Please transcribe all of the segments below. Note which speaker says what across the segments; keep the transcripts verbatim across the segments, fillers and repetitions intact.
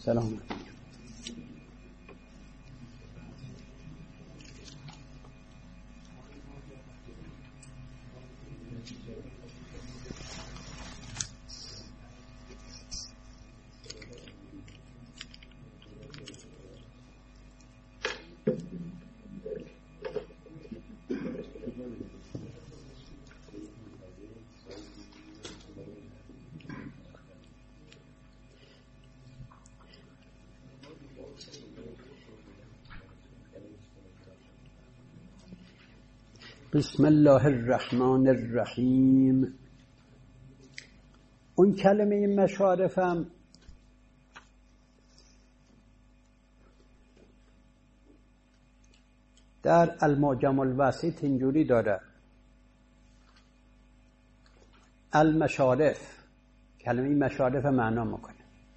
Speaker 1: سلام. بسم الله الرحمن الرحیم. اون کلمه مشارفم در المعجم الوسیط اینجوری داره: المشارف. کلمه مشارف معنا میکنه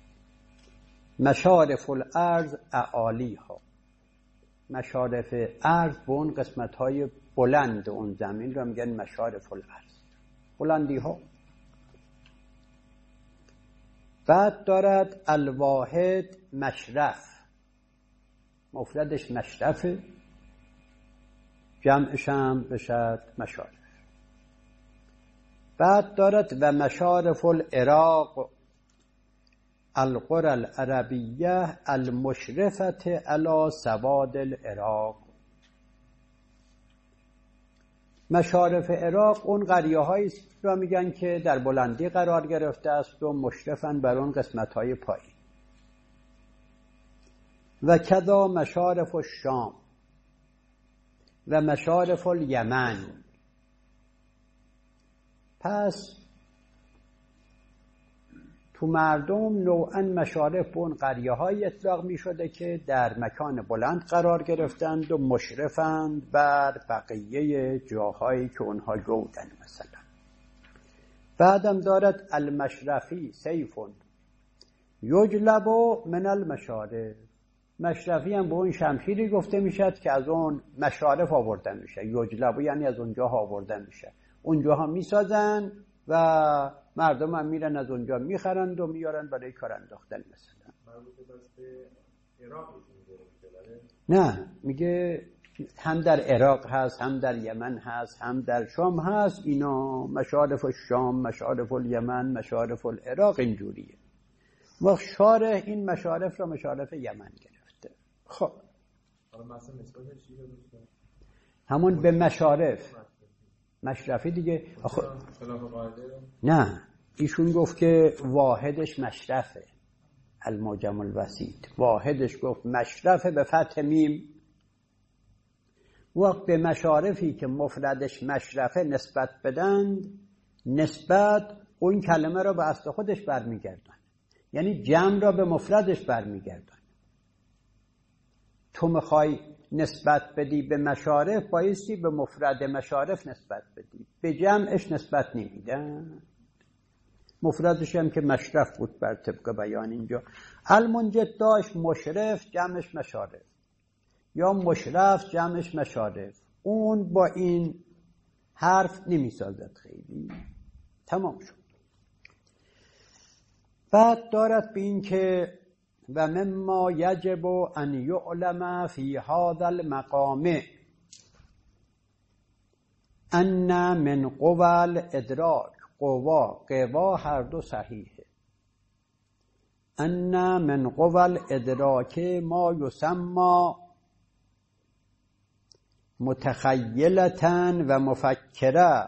Speaker 1: مشارف الارض اعالی ها. مشارف ارض به اون قسمت های بلند اون زمین رو میگن مشارف الارض، بلندی ها. بعد دارد الواحد مشرف، مفردش مشرفه، جمعش هم بشد مشارف. بعد دارد و مشارف العراق القرى العربیه المشرفه علی سواد العراق. مشارف عراق اون قریه هایی را میگن که در بلندی قرار گرفته است و مشرفن بر اون قسمت های پایین. و کذا مشارف الشام و مشارف الیمن. پس تو مردم نوعا مشارف به اون قریه های اطلاق می شده که در مکان بلند قرار گرفتند و مشرفند بر بقیه جاهایی که اونها گودن. مثلا بعدم دارد المشرفی سیفون یجلب من المشارف. مشرفی هم به اون شمشیری گفته میشد که از اون مشارف آوردن میشه. یجلب یعنی از اونجا آوردن میشه، اونجاها میسازن و مردم هم میرن از اونجا میخرند و میارن برای کار انداختن. مثلا نه، میگه هم در عراق هست، هم در یمن هست، هم در شام هست. اینا مشارف الشام، مشارف الیمن، مشارف العراق اینجوریه. و شارح این مشارف را مشارف یمن گرفته. خب همون به مشارف مشرفی دیگه. آخه نه، ایشون گفت که واحدش مشرفه. المعجم الوسیط واحدش گفت مشرفه به فتح میم. وقت به مشارفی که مفردش مشرفه نسبت بدند، نسبت اون کلمه را به اصل خودش برمیگردن، یعنی جمع را به مفردش برمیگردن. تو میخوای نسبت بدی به مشارف، بایستی به مفرد مشارف نسبت بدی، به جمعش نسبت نمیدن. مفردش هم که مشرف بود بر طبق بیان اینجا. المنجد داشت مشرف جمعش مشارف، یا مشرف جمعش مشارف. اون با این حرف نمیسازد خیلی. تمام شد. بعد دارد به این که و مما یجب ان یعلم فی هذا المقام ان من قوى الادراک، قوا قوا هر دو صحیحه، ان من قوى الادراک ما یسمى متخیلة و مفکره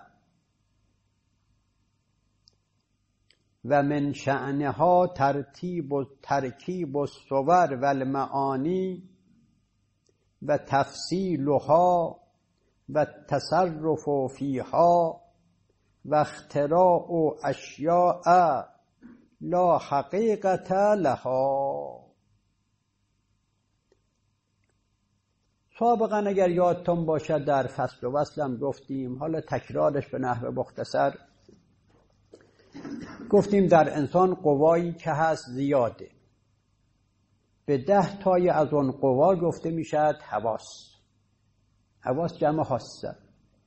Speaker 1: و من شأنها ترتیب و ترکیب الصور و المعانی و تفصیلها و تصرف فیها و اختراع اشیاء لا حقیقت لها. سابقا اگر یادتون باشه در فصل و وصلم گفتیم، حالا تکرارش به نحو مختصر گفتیم در انسان قوایی که هست زیاده. به ده تای از اون قوا گفته میشد حواس. حواس جمع حاسه.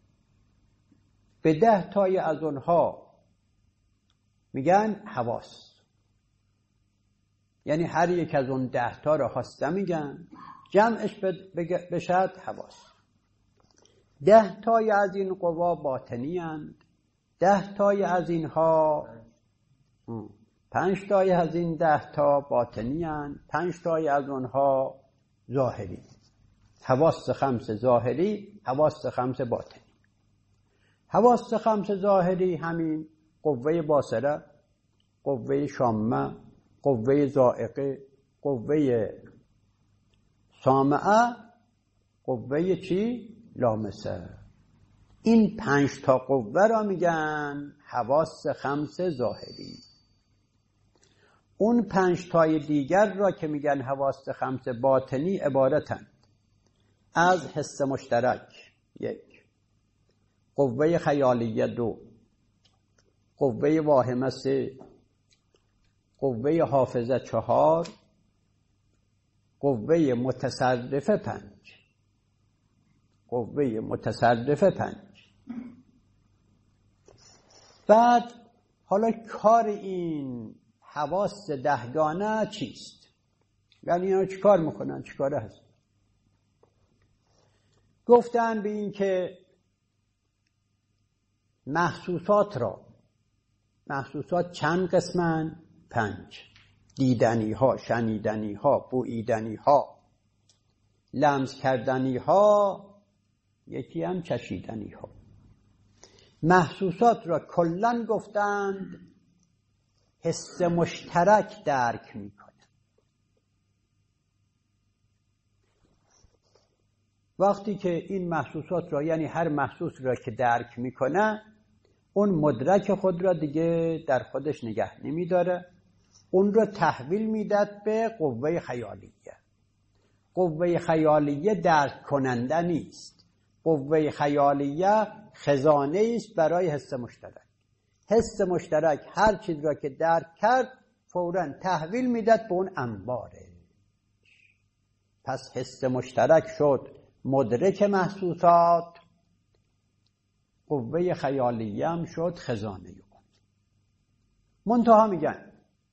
Speaker 1: به ده تای از اونها میگن حواس. یعنی هر یک از اون ده تا رو هاسته میگن، جمعش بشد حواس. ده تای از این قوا باطنی اند، ده تای از اینها پنج تای از این ده تا باطنی اند، پنج تای از اونها ظاهری. حواس خمس ظاهری، حواس خمس باطنی. حواس خمس ظاهری همین قوه باصره، قوه شامه، قوه ذائقه، قوه سامعه، قوه چی؟ لامسه. این پنج تا قوه را میگن حواس خمس ظاهری. اون پنج تای دیگر را که میگن حواس خمس باطنی عبارتند از حس مشترک یک، قوه خیالیه دو، قوه واهمه سه، قوه حافظه چهار، قوه متصرفه پنج. قوه متصرفه پنج. بعد حالا کار این حواس دهگانه چیست؟ یعنی اینا چی کار میکنن؟ چی کاره هست؟ گفتن به این که محسوسات را، محسوسات چند قسمن؟ پنج. دیدنی ها، شنیدنی ها، بویدنی ها، لمس کردنی ها، یکی هم چشیدنی ها. محسوسات را کلن گفتند حس مشترک درک میکنه. وقتی که این محسوسات را، یعنی هر محسوس را که درک میکنه، اون مدرک خود را دیگه در خودش نگه نمیداره، اون را تحویل میداد به قوه خیالیه. قوه خیالیه درک کننده نیست، قوه خیالیه خزانه است برای حس مشترک. حس مشترک هر چیز را که درک کرد فوراً تحویل میداد به اون انباره. پس حس مشترک شد مدرک محسوسات، قوه خیالیه هم شد خزانه اون. منتها میگن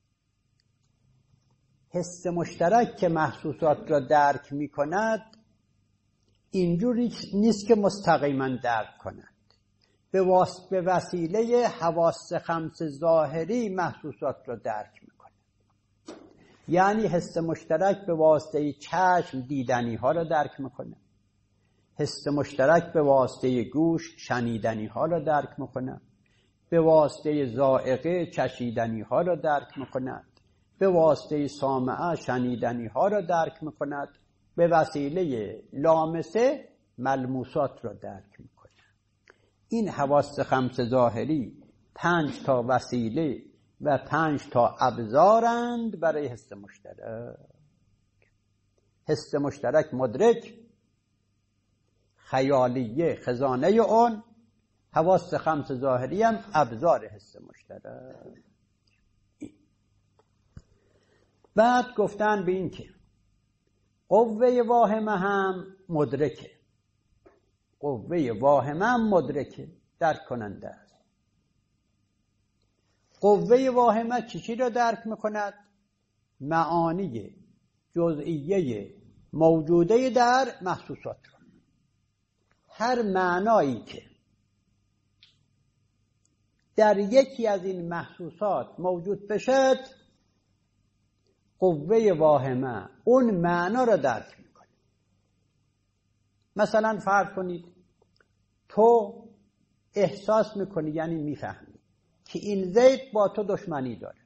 Speaker 1: حس مشترک که محسوسات را درک میکند اینجوری نیست که مستقیما درک کند. به وسیله حواس خمس ظاهری محسوسات را درک میکنه. یعنی حس مشترک به واسطه چشم دیدنی ها را درک میکنه، حس مشترک به واسطه گوش شنیدنی ها را درک میکنه، به واسطه ذائقه چشیدنی ها را درک میکند، به واسطه سامعه شنیدنی ها را درک میکند، به وسیله لامسه ملموسات را درک میکند. این حواس خمس ظاهری پنج تا وسیله و پنج تا ابزارند برای حس مشترک. حس مشترک مدرک، خیالیه خزانه اون، حواس خمس ظاهری هم ابزار حس مشترک. بعد گفتن به این که قوه واهمه هم مدرکه. قوه واهمه هم مدرکه، درک کننده است. قوه واهمه چی چی را درک میکند؟ معانی جزئیه موجوده در محسوسات را. هر معنایی که در یکی از این محسوسات موجود بشد، قوه واهمه اون معنا را درک میکنه. مثلا فرض کنید تو احساس میکنی، یعنی میفهمی که این زید با تو دشمنی داره.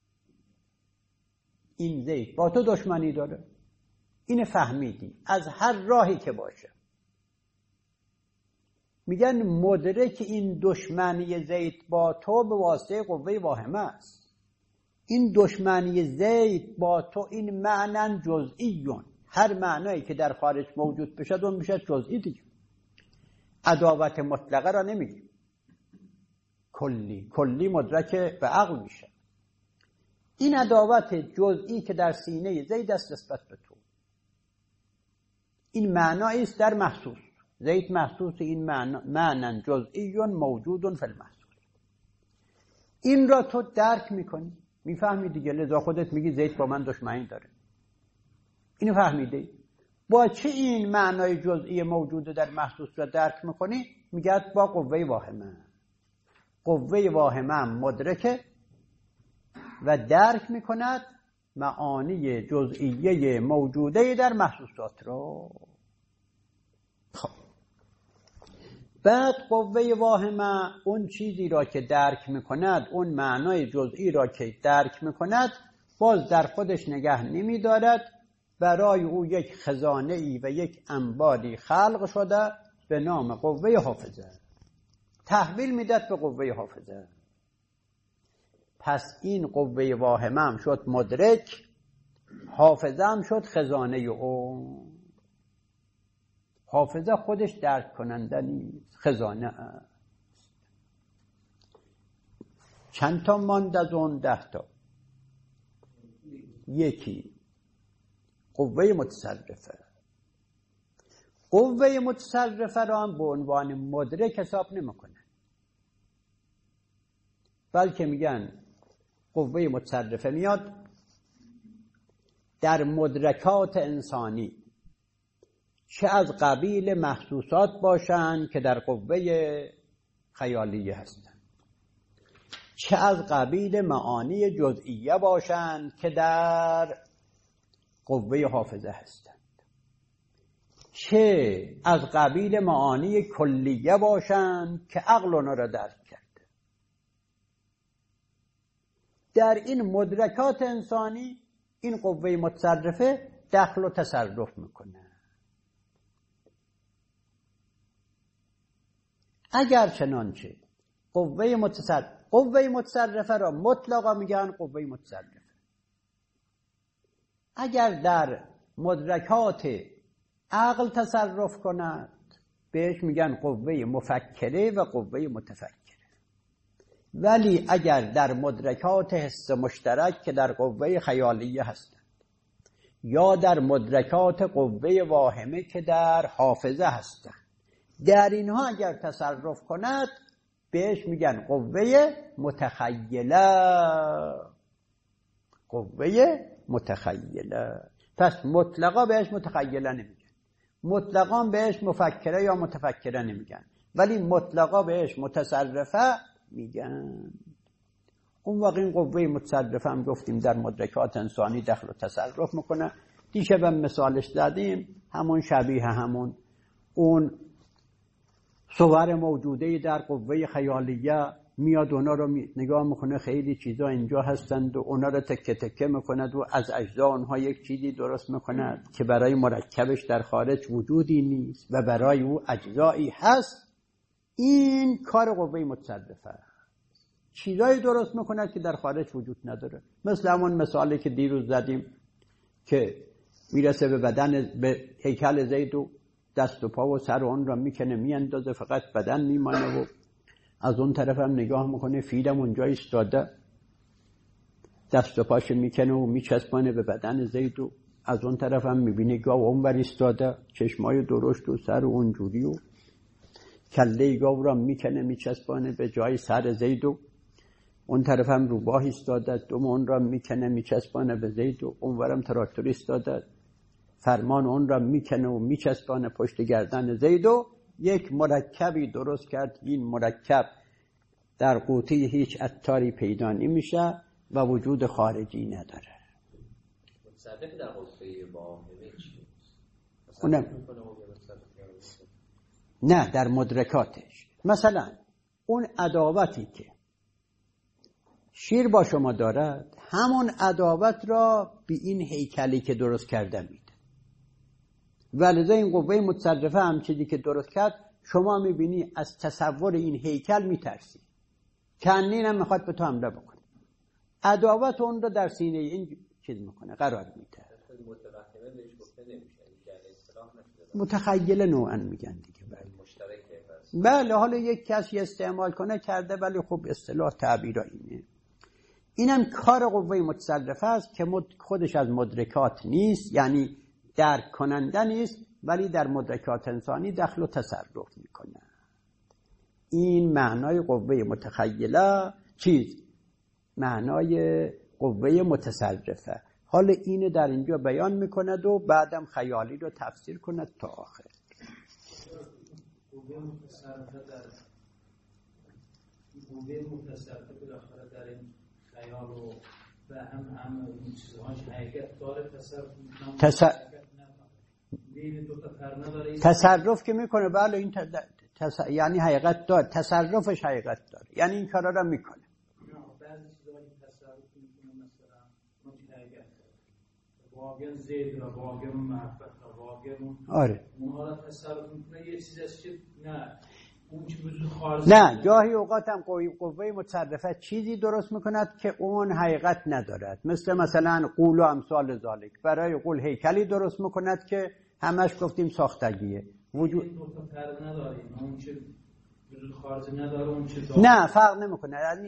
Speaker 1: این زید با تو دشمنی داره، این فهمیدی از هر راهی که باشه. میگن مدرک این دشمنی زید با تو به واسطه قوه واهمه است. این دشمنی زید با تو این معنی جزئیون، هر معنایی که در خارج موجود بشه اون میشه جزئی دیگه. عداوت مطلقه را نمیگیم، کلی کلی مدرک به عقل میشه. این عداوت جزئی که در سینه زید است نسبت به تو، این معنایی است در محسوس. زید محسوس، این معنی جزئی موجود فی المحسوس. این را تو درک میکنی. میفهمی دیگه، لذا خودت میگی زید با من دشمنی داره. اینو فهمیده؟ با چه این معنای جزئی موجوده در محسوس را درک میکنی؟ میگه با قوه واهمه. قوه واهمه مدرکه و درک میکند معانی جزئیه موجوده در محسوسات را. خب بعد قوه واهمه اون چیزی را که درک میکند، اون معنای جزئی را که درک میکند، باز در خودش نگه نمیدارد، برای او یک خزانه ای و یک انباری خلق شده به نام قوه حافظه، تحویل میداد به قوه حافظه. پس این قوه واهمه هم شد مدرک، حافظه هم شد خزانه او. حافظه خودش درک کننده نیست، خزانه است. چند تا ماند از اون؟ ده تا. یکی قوه متصرفه. قوه متصرفه را هم به عنوان مدرک حساب نمیکنه، بلکه میگن قوه متصرفه میاد در مدرکات انسانی، چه از قبیل محسوسات باشند که در قوه خیالیه هستند، چه از قبیل معانی جزئیه باشند که در قوه حافظه هستند، چه از قبیل معانی کلیه باشند که عقل آنها را درک کرده. در این مدرکات انسانی این قوه متصرفه دخل و تصرف میکنه. اگر چنانچه قوه متصرف قوه متصرفه را مطلقا میگن قوه متصرفه، اگر در مدرکات عقل تصرف کند بهش میگن قوه مفکره و قوه متفکره. ولی اگر در مدرکات حس مشترک که در قوه خیالیه هستند، یا در مدرکات قوه واهمه که در حافظه هستند، در اینها اگر تصرف کند بهش میگن قوه متخیله. قوه متخیله. پس مطلقا بهش متخیله نمیگن، مطلقا بهش مفکره یا متفکره نمیگن، ولی مطلقا بهش متصرفه میگن. اون واقع این قوه متصرفه هم گفتیم در مدرکات انسانی دخل و تصرف میکنه. دیشب هم مثالش دادیم، همون شبیه همون اون صور موجوده در قوه خیالیه میاد اونا رو نگاه میکنه، خیلی چیزا اینجا هستند و اونا رو تکه تکه میکند و از اجزا اونها یک چیزی درست میکند که برای مرکبش در خارج وجودی نیست و برای او اجزایی هست. این کار قوه متصرفه است. چیزایی درست میکند که در خارج وجود نداره. مثل همون مثالی که دیروز زدیم که میرسه به بدن، به هیکل زید و دست و پا و سر اون را میکنه میاندازه، فقط بدن میمانه و از اون طرف هم نگاه میکنه فیلم اونجا ایستاده، دست و پاش میکنه و میچسبانه به بدن زید و از اون طرف هم میبینه گاو اونور ایستاده، چشمای درشت و سر اونجوری و کله گاو را میکنه میچسبانه به جای سر زید و اون طرف هم روباه ایستاده، دوم اون را میکنه میچسبانه به زید و اونورم تراکتور ایستاده، فرمان اون را میکنه و میچسبانه پشت گردن زید و یک مرکبی درست کرد. این مرکب در قوطی هیچ عطاری پیدا نمیشه و وجود خارجی نداره.
Speaker 2: متصرف در قوطی واهمه چی؟
Speaker 1: اونم نه، در مدرکاتش. مثلا اون عداوتی که شیر با شما دارد، همون عداوت را به این هیکلی که درست کرده میده. ولذا این قوه متصرفه هم چیزی که درست کرد، شما میبینی از تصور این هیکل میترسی، کنین هم میخواد به تو حمله بکنه، عداوت اون رو در سینه این چیز میکنه، قرار میده. متخیله نوعا میگن دیگه. بله بله، حالا یک کسی استعمال کنه کرده، ولی خب اصطلاح تعبیر اینه. اینم کار قوه متصرفه است که خودش از مدرکات نیست، یعنی درک کننده نیست، ولی در مدرکات انسانی دخل و تصرف میکنه. این معنای قوه متخیله چیز، معنای قوه متصرفه. حال اینو در اینجا بیان میکند و بعدم خیالی رو تفسیر کند تا آخر.
Speaker 3: قوه متصرفه در قوه متصرفه بالاخره در این خیال و و هم هم اون چیزهاش حقیقت داره، تصرف میکنه
Speaker 1: تصرف
Speaker 3: بین دو تا پر نداره.
Speaker 1: تصرف که میکنه بله این تص... یعنی حقیقت داره، تصرفش حقیقت داره، یعنی این کارا رو میکنه.
Speaker 3: نه بعضی چیزا این تصرف میکنه، مثلا اون حقیقت واقعا زید را واقعا محبت را واقعا
Speaker 1: آره
Speaker 3: اونها را تصرف میکنه. یه چیزی است که نه اون چی وجود خارج
Speaker 1: نه، گاهی اوقات هم قوه, قوه متصرفه چیزی درست میکند که اون حقیقت ندارد، مثل مثلا قول و امثال ذالک. برای قول هیکلی درست میکند که همش گفتیم ساختگیه، وجود
Speaker 3: دو تا پر نداره، اون چه وجود خارج نداره اون چه
Speaker 1: نه فرق نمیکنه. یعنی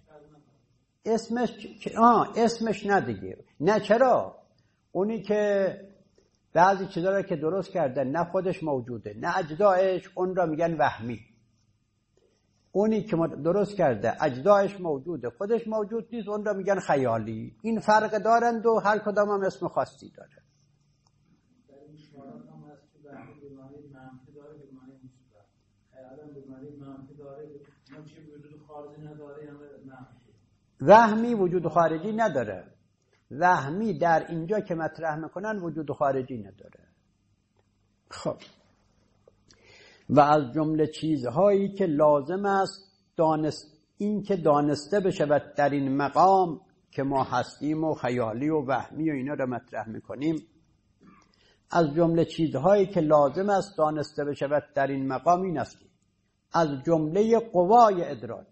Speaker 1: اسمش آه اسمش نه دیگه. نه چرا؟ اونی که بعضی چیزا رو که درست کرده نه خودش موجوده نه اجزایش، اون را میگن وهمی. اونی که درست کرده اجزایش موجوده خودش موجود نیست، اون را میگن خیالی. این فرق دارند و هر کدام هم اسم خاصی داره.
Speaker 3: در این شمارات هم هست که وهمی به معنی منفی داره، به معنی مثبت. خیال هم به معنی منفی داره، اون چی وجود خارجی نداره یعنی منفی.
Speaker 1: وهمی وجود خارجی نداره. وهمی در اینجا که مطرح میکنن وجود خارجی نداره. خب و از جمله چیزهایی که لازم است دانست این که دانسته بشود در این مقام که ما هستیم و خیالی و وهمی و اینا رو مطرح میکنیم، از جمله چیزهایی که لازم است دانسته بشود در این مقام این است که از جمله قوای ادراک،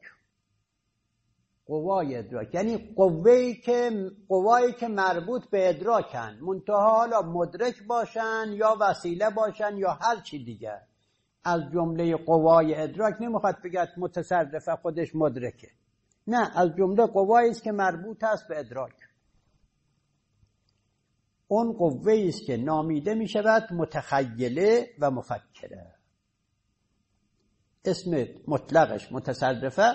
Speaker 1: قوای ادراک یعنی قوایی که قوایی که مربوط به ادراکن، منتها حالا مدرک باشن یا وسیله باشن یا هر چی دیگه. از جمله قوای ادراک نمیخواد بگه متصرفه خودش مدرکه، نه، از جمله قوایی است که مربوط است به ادراک. اون قوه‌ای است که نامیده میشود متخیله و مفکره. اسم مطلقش متصرفه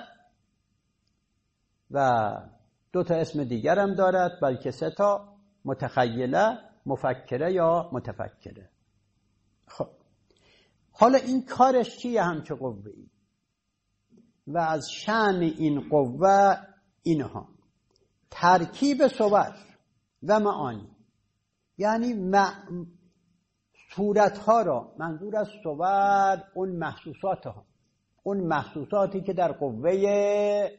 Speaker 1: و دو تا اسم دیگر هم دارد، بلکه سه تا: متخیله، مفکره یا متفکره. خب حالا این کارش چیه همچه قوه‌ای؟ و از شأن این قوه اینها: ترکیب صور و معانی، یعنی مع... صورتها را، منظور از صور اون محسوسات ها، اون محسوساتی که در قوه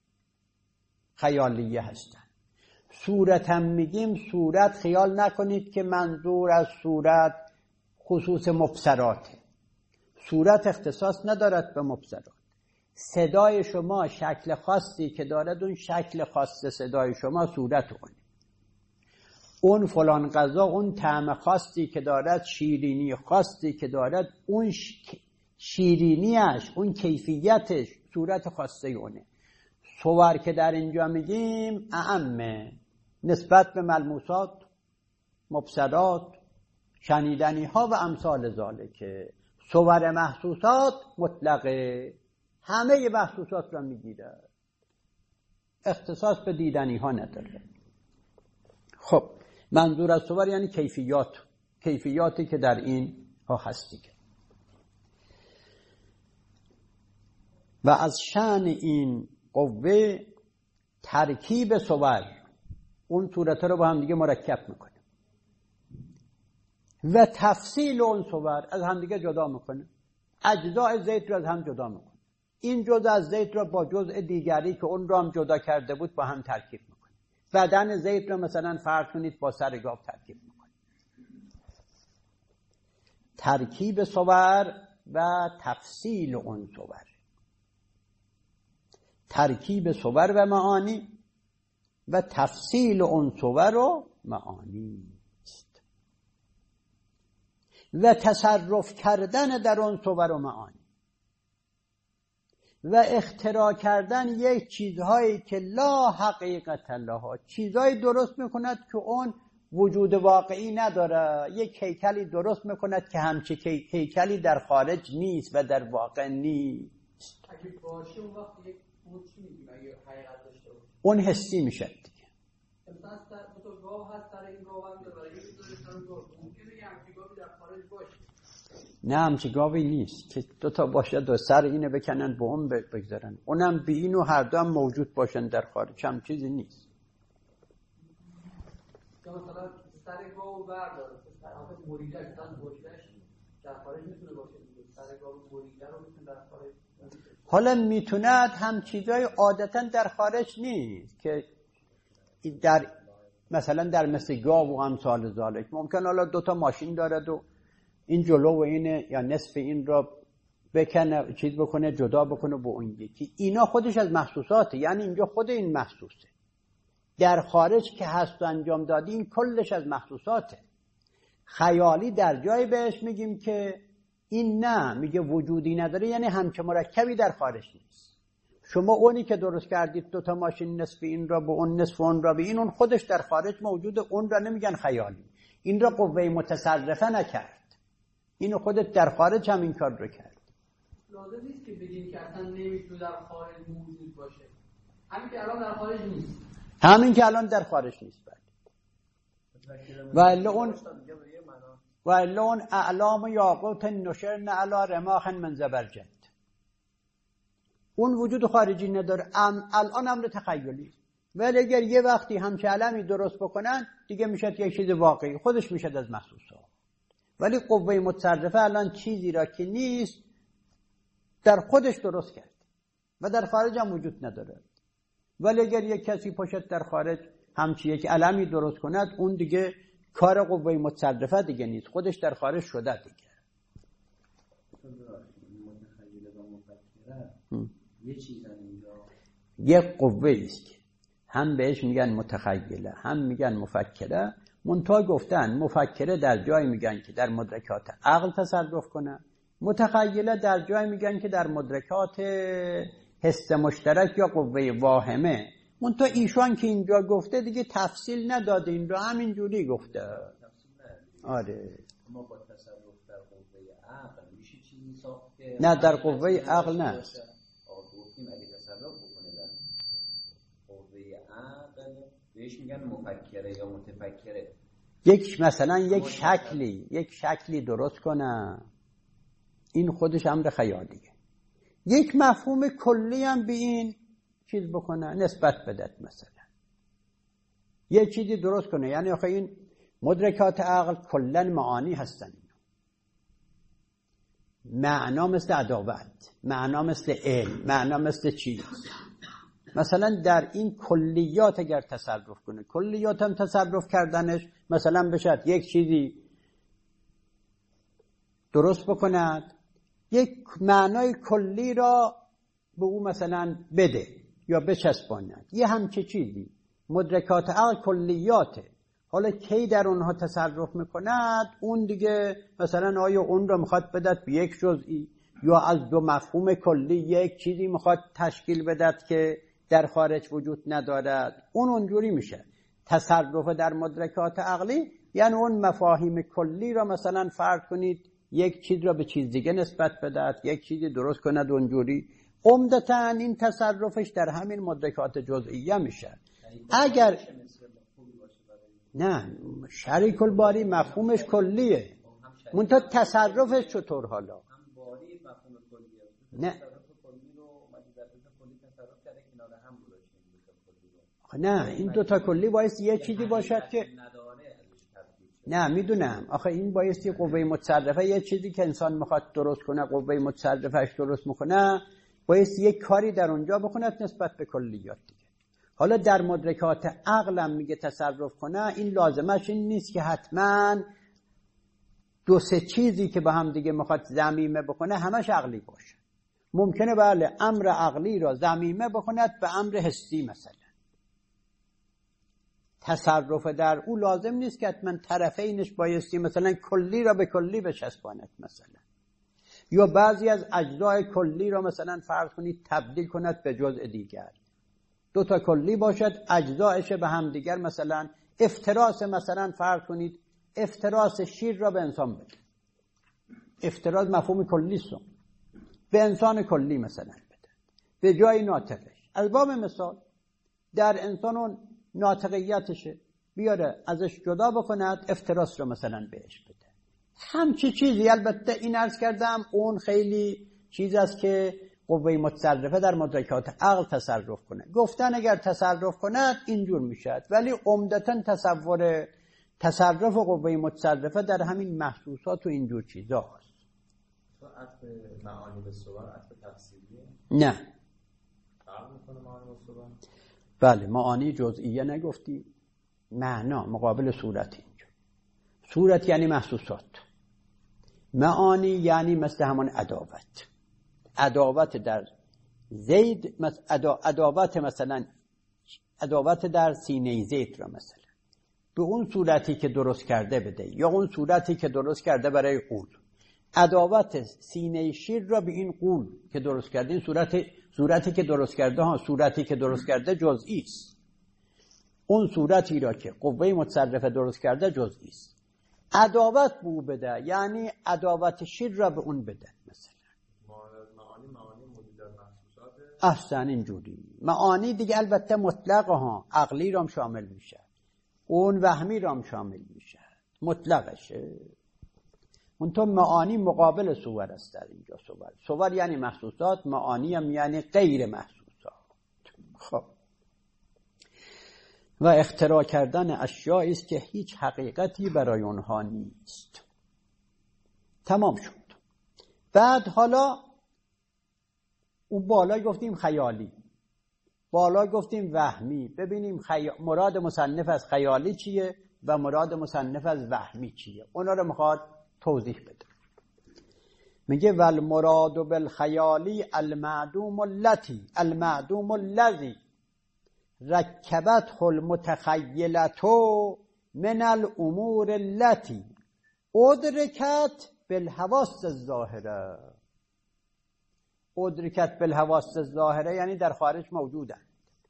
Speaker 1: خیالیه هستن. صورت هم میگیم، صورت خیال نکنید که منظور از صورت خصوص مبصراته. صورت اختصاص ندارد به مبصرات. صدای شما شکل خاصی که دارد، اون شکل خاص صدای شما صورت اونه. اون فلان غذا اون طعم خاصی که دارد، شیرینی خاصی که دارد، اون شیرینیش، اون کیفیتش صورت خاصه اونه. صور که در اینجا میگیم اعمه، نسبت به ملموسات، مبصرات، شنیدنی ها و امثال ذالکه. صور محسوسات مطلقه، همه محسوسات را میگیره، اختصاص به دیدنی ها نداره. خب منظور از صور یعنی کیفیات، کیفیاتی که در این ها هستی. و از شأن این قوه ترکیب صور، اون صورت رو با هم دیگه مرکب میکنه و تفصیل اون صور از هم دیگه جدا میکنه. اجزاء زیت رو از هم جدا میکنه. این جزء از زیت رو با جزء دیگری که اون رو هم جدا کرده بود با هم ترکیب میکنه. بدن زیت رو مثلا فرض کنید با سر گاو ترکیب میکنه. ترکیب صور و تفصیل اون صور، ترکیب صور و معانی و تفصیل اون صور و معانی است و تصرف کردن در اون صور و معانی و اختراع کردن یک چیزهایی که لا حقیقت لها، چیزهایی درست میکند که اون وجود واقعی نداره. یک هیکلی درست میکند که همچه هیکلی در خارج نیست و در واقع نیست.
Speaker 2: اگه باشه اون وقت یک اون چی میگیم اگه حقیقت داشته باشه؟
Speaker 1: اون حسی میشه دیگه.
Speaker 3: گاو هست سر این گاو هم داره یه میذاره سر گاو ممکنه یه همچی گاوی در خارج باشه.
Speaker 1: نه همچی گاوی نیست که دو تا باشه دو سر اینه بکنن به اون بگذارن، اونم بی این و هر دو هم موجود باشن در خارج، هم چیزی نیست.
Speaker 3: که مثلا سر گاو برداره سر آخه بریدهش سر بریدهش در خارج میتونه باشه دیگه، سر گاو بریده رو میتونه در خارج.
Speaker 1: حالا میتوند هم چیزای عادتا در خارج نیست که در مثلا در مثل گاو و امثال ذالک ممکن حالا دوتا ماشین دارد و این جلو و اینه یا نصف این را بکنه چیز بکنه جدا بکنه با اون یکی، اینا خودش از محسوساته، یعنی اینجا خود این محسوسه. در خارج که هست و انجام دادی این کلش از محسوساته. خیالی در جای بهش میگیم که این نه، میگه وجودی نداره، یعنی همچه مرکبی در خارج نیست. شما اونی که درست کردید دوتا ماشین نصف این را به اون نصف اون را به این، اون خودش در خارج موجوده، اون را نمیگن خیالی. این را قوه متصرفه نکرد، اینو خودت در خارج هم این کار رو کرد.
Speaker 3: لازم نیست که بگیم که اصلا نمیتونه در خارج موجود باشه، همین که الان در خارج نیست،
Speaker 1: همین که الان در خارج نیست. و الا اون و الا اون اعلام یاقوت نشرن علی رماح من زبرجد، اون وجود خارجی نداره، ام الان امر تخیلی. ولی اگر یه وقتی همچه علمی درست بکنن دیگه میشد یک چیز واقعی، خودش میشد از محسوسات. ولی قوه متصرفه الان چیزی را که نیست در خودش درست کرد و در خارج هم وجود نداره. ولی اگر یک کسی پاشد در خارج همچی یک علمی درست کند، اون دیگه کار قوه متصرفه دیگه نیست، خودش در خارج شده دیگه.
Speaker 2: متخیله و مفکره یه چیز اینجا
Speaker 1: یک قوه است که هم بهش میگن متخیله هم میگن مفکره. منتها گفتن مفکره در جای میگن که در مدرکات عقل تصرف کنه، متخیله در جای میگن که در مدرکات حس مشترک یا قوه واهمه. منتها ایشان که اینجا گفته دیگه تفصیل نداده، این رو همین جوری گفته. آره
Speaker 2: ما با تصرف در قوه عقل میشه چیزی ساخت که
Speaker 1: نه در قوه عقل نه.
Speaker 2: آقا گفتیم اگه تصرف بکنه در قوه عقل بهش میگن مفکره یا متفکره.
Speaker 1: یک مثلا یک شکلی یک شکلی درست کنه، این خودش امر خیالیه. یک مفهوم کلی هم به این چیز بکنه، نسبت بدد، مثلا یک چیزی درست کنه. یعنی آخه این مدرکات عقل کلا معانی هستن، معنا مثل عداوت، معنا مثل علم، معنا مثل چیز. مثلا در این کلیات اگر تصرف کنه، کلیات هم تصرف کردنش مثلا بشد یک چیزی درست بکند، یک معنای کلی را به او مثلا بده یا بچسباند، یه همچه چیزی. مدرکات عقل کلیاته. حالا کی در اونها تصرف میکند، اون دیگه مثلا آیا اون رو میخواد بدد به یک جزئی یا از دو مفهوم کلی یک چیزی میخواد تشکیل بدد که در خارج وجود ندارد، اون اونجوری میشه. تصرف در مدرکات عقلی یعنی اون مفاهیم کلی را مثلا فرض کنید یک چیز را به چیز دیگه نسبت بدد، یک چیزی درست کند اونجوری. عمدتاً این تصرفش در همین مدرکات جزئیه میشه. اگر نه شریک الباری مفهومش کلیه، منتها تصرفش چطور حالا؟ نه نه این دوتا کلی باید یه چیزی باشد که نه میدونم. آخه این بایستی قوه متصرفه یه چیزی که انسان میخواد درست کنه، قوه متصرفهش درست میکنه، بایستی یک کاری در اونجا بکند نسبت به کلیات دیگه. حالا در مدرکات عقلم میگه تصرف کنه، این لازمش این نیست که حتما دو سه چیزی که با هم دیگه میخواد ضمیمه بکنه همش عقلی باشه. ممکنه بله امر عقلی را ضمیمه بکند به امر حسی، مثلا تصرف در او لازم نیست که حتما طرفینش بایستی مثلا کلی را به کلی بچسباند، مثلا یا بعضی از اجزای کلی را مثلا فرض کنید تبدیل کند به جزء دیگر. دو تا کلی باشد اجزایش به هم دیگر، مثلا افتراس مثلا فرض کنید افتراس شیر را به انسان بده، افتراس مفهوم کلی است، به انسان کلی مثلا بده به جای ناطقش. از باب مثال در انسان اون ناطقیتشه، بیاره ازش جدا بکند، افتراس رو مثلا بهش بده. همچی چیزی. البته این عرض کردم اون خیلی چیز است که قوه متصرفه در مدرکات عقل تصرف کنه. گفتن اگر تصرف کند اینجور میشد، ولی عمدتا تصور تصرف قوه متصرفه در همین محسوسات و اینجور چیزا هست.
Speaker 4: تو عطف معانی به صور عطف تفسیریه؟
Speaker 1: نه.
Speaker 4: فرق میکنه معانی به صور؟
Speaker 1: بله، معانی جزئیه نگفتی، معنا مقابل صورت. اینجا صورت یعنی محسوسات، معانی یعنی مثل همان عداوت. عداوت در زید، عداوت مثلا عداوت در سینه زید را مثلا به اون صورتی که درست کرده بده، یا اون صورتی که درست کرده برای قول. عداوت سینه شیر را به این قول که درست کرده، این صورت صورتی که درست کرده ها صورتی که درست کرده جزئی است. اون صورتی را که قوه متصرفه درست کرده جزئی است. عداوت بو بده یعنی عداوت شیر را به اون بده مثلا.
Speaker 4: معانی معانی موجود محسوسات.
Speaker 1: احسن اینجوری. معانی دیگه البته مطلقه ها، عقلی رام شامل میشه، اون وهمی رام شامل میشه، مطلقشه. اون تو معانی مقابل صور است در اینجا. صور صور یعنی محسوسات، معانی هم یعنی غیر محسوسات. خب و اختراع کردن اشیاء است که هیچ حقیقتی برای اونها نیست. تمام شد. بعد حالا اون بالا گفتیم خیالی، بالا گفتیم وهمی. ببینیم خی... مراد مصنف از خیالی چیه و مراد مصنف از وهمی چیه. اونا رو میخواد توضیح بده. میگه والمراد بالخیالی المعدوم التی المعدوم الذی رکبت المتخیلتو من الامور التي ادرکت بالحواس الظاهره. ادرکت بالحواس الظاهره یعنی در خارج موجودن،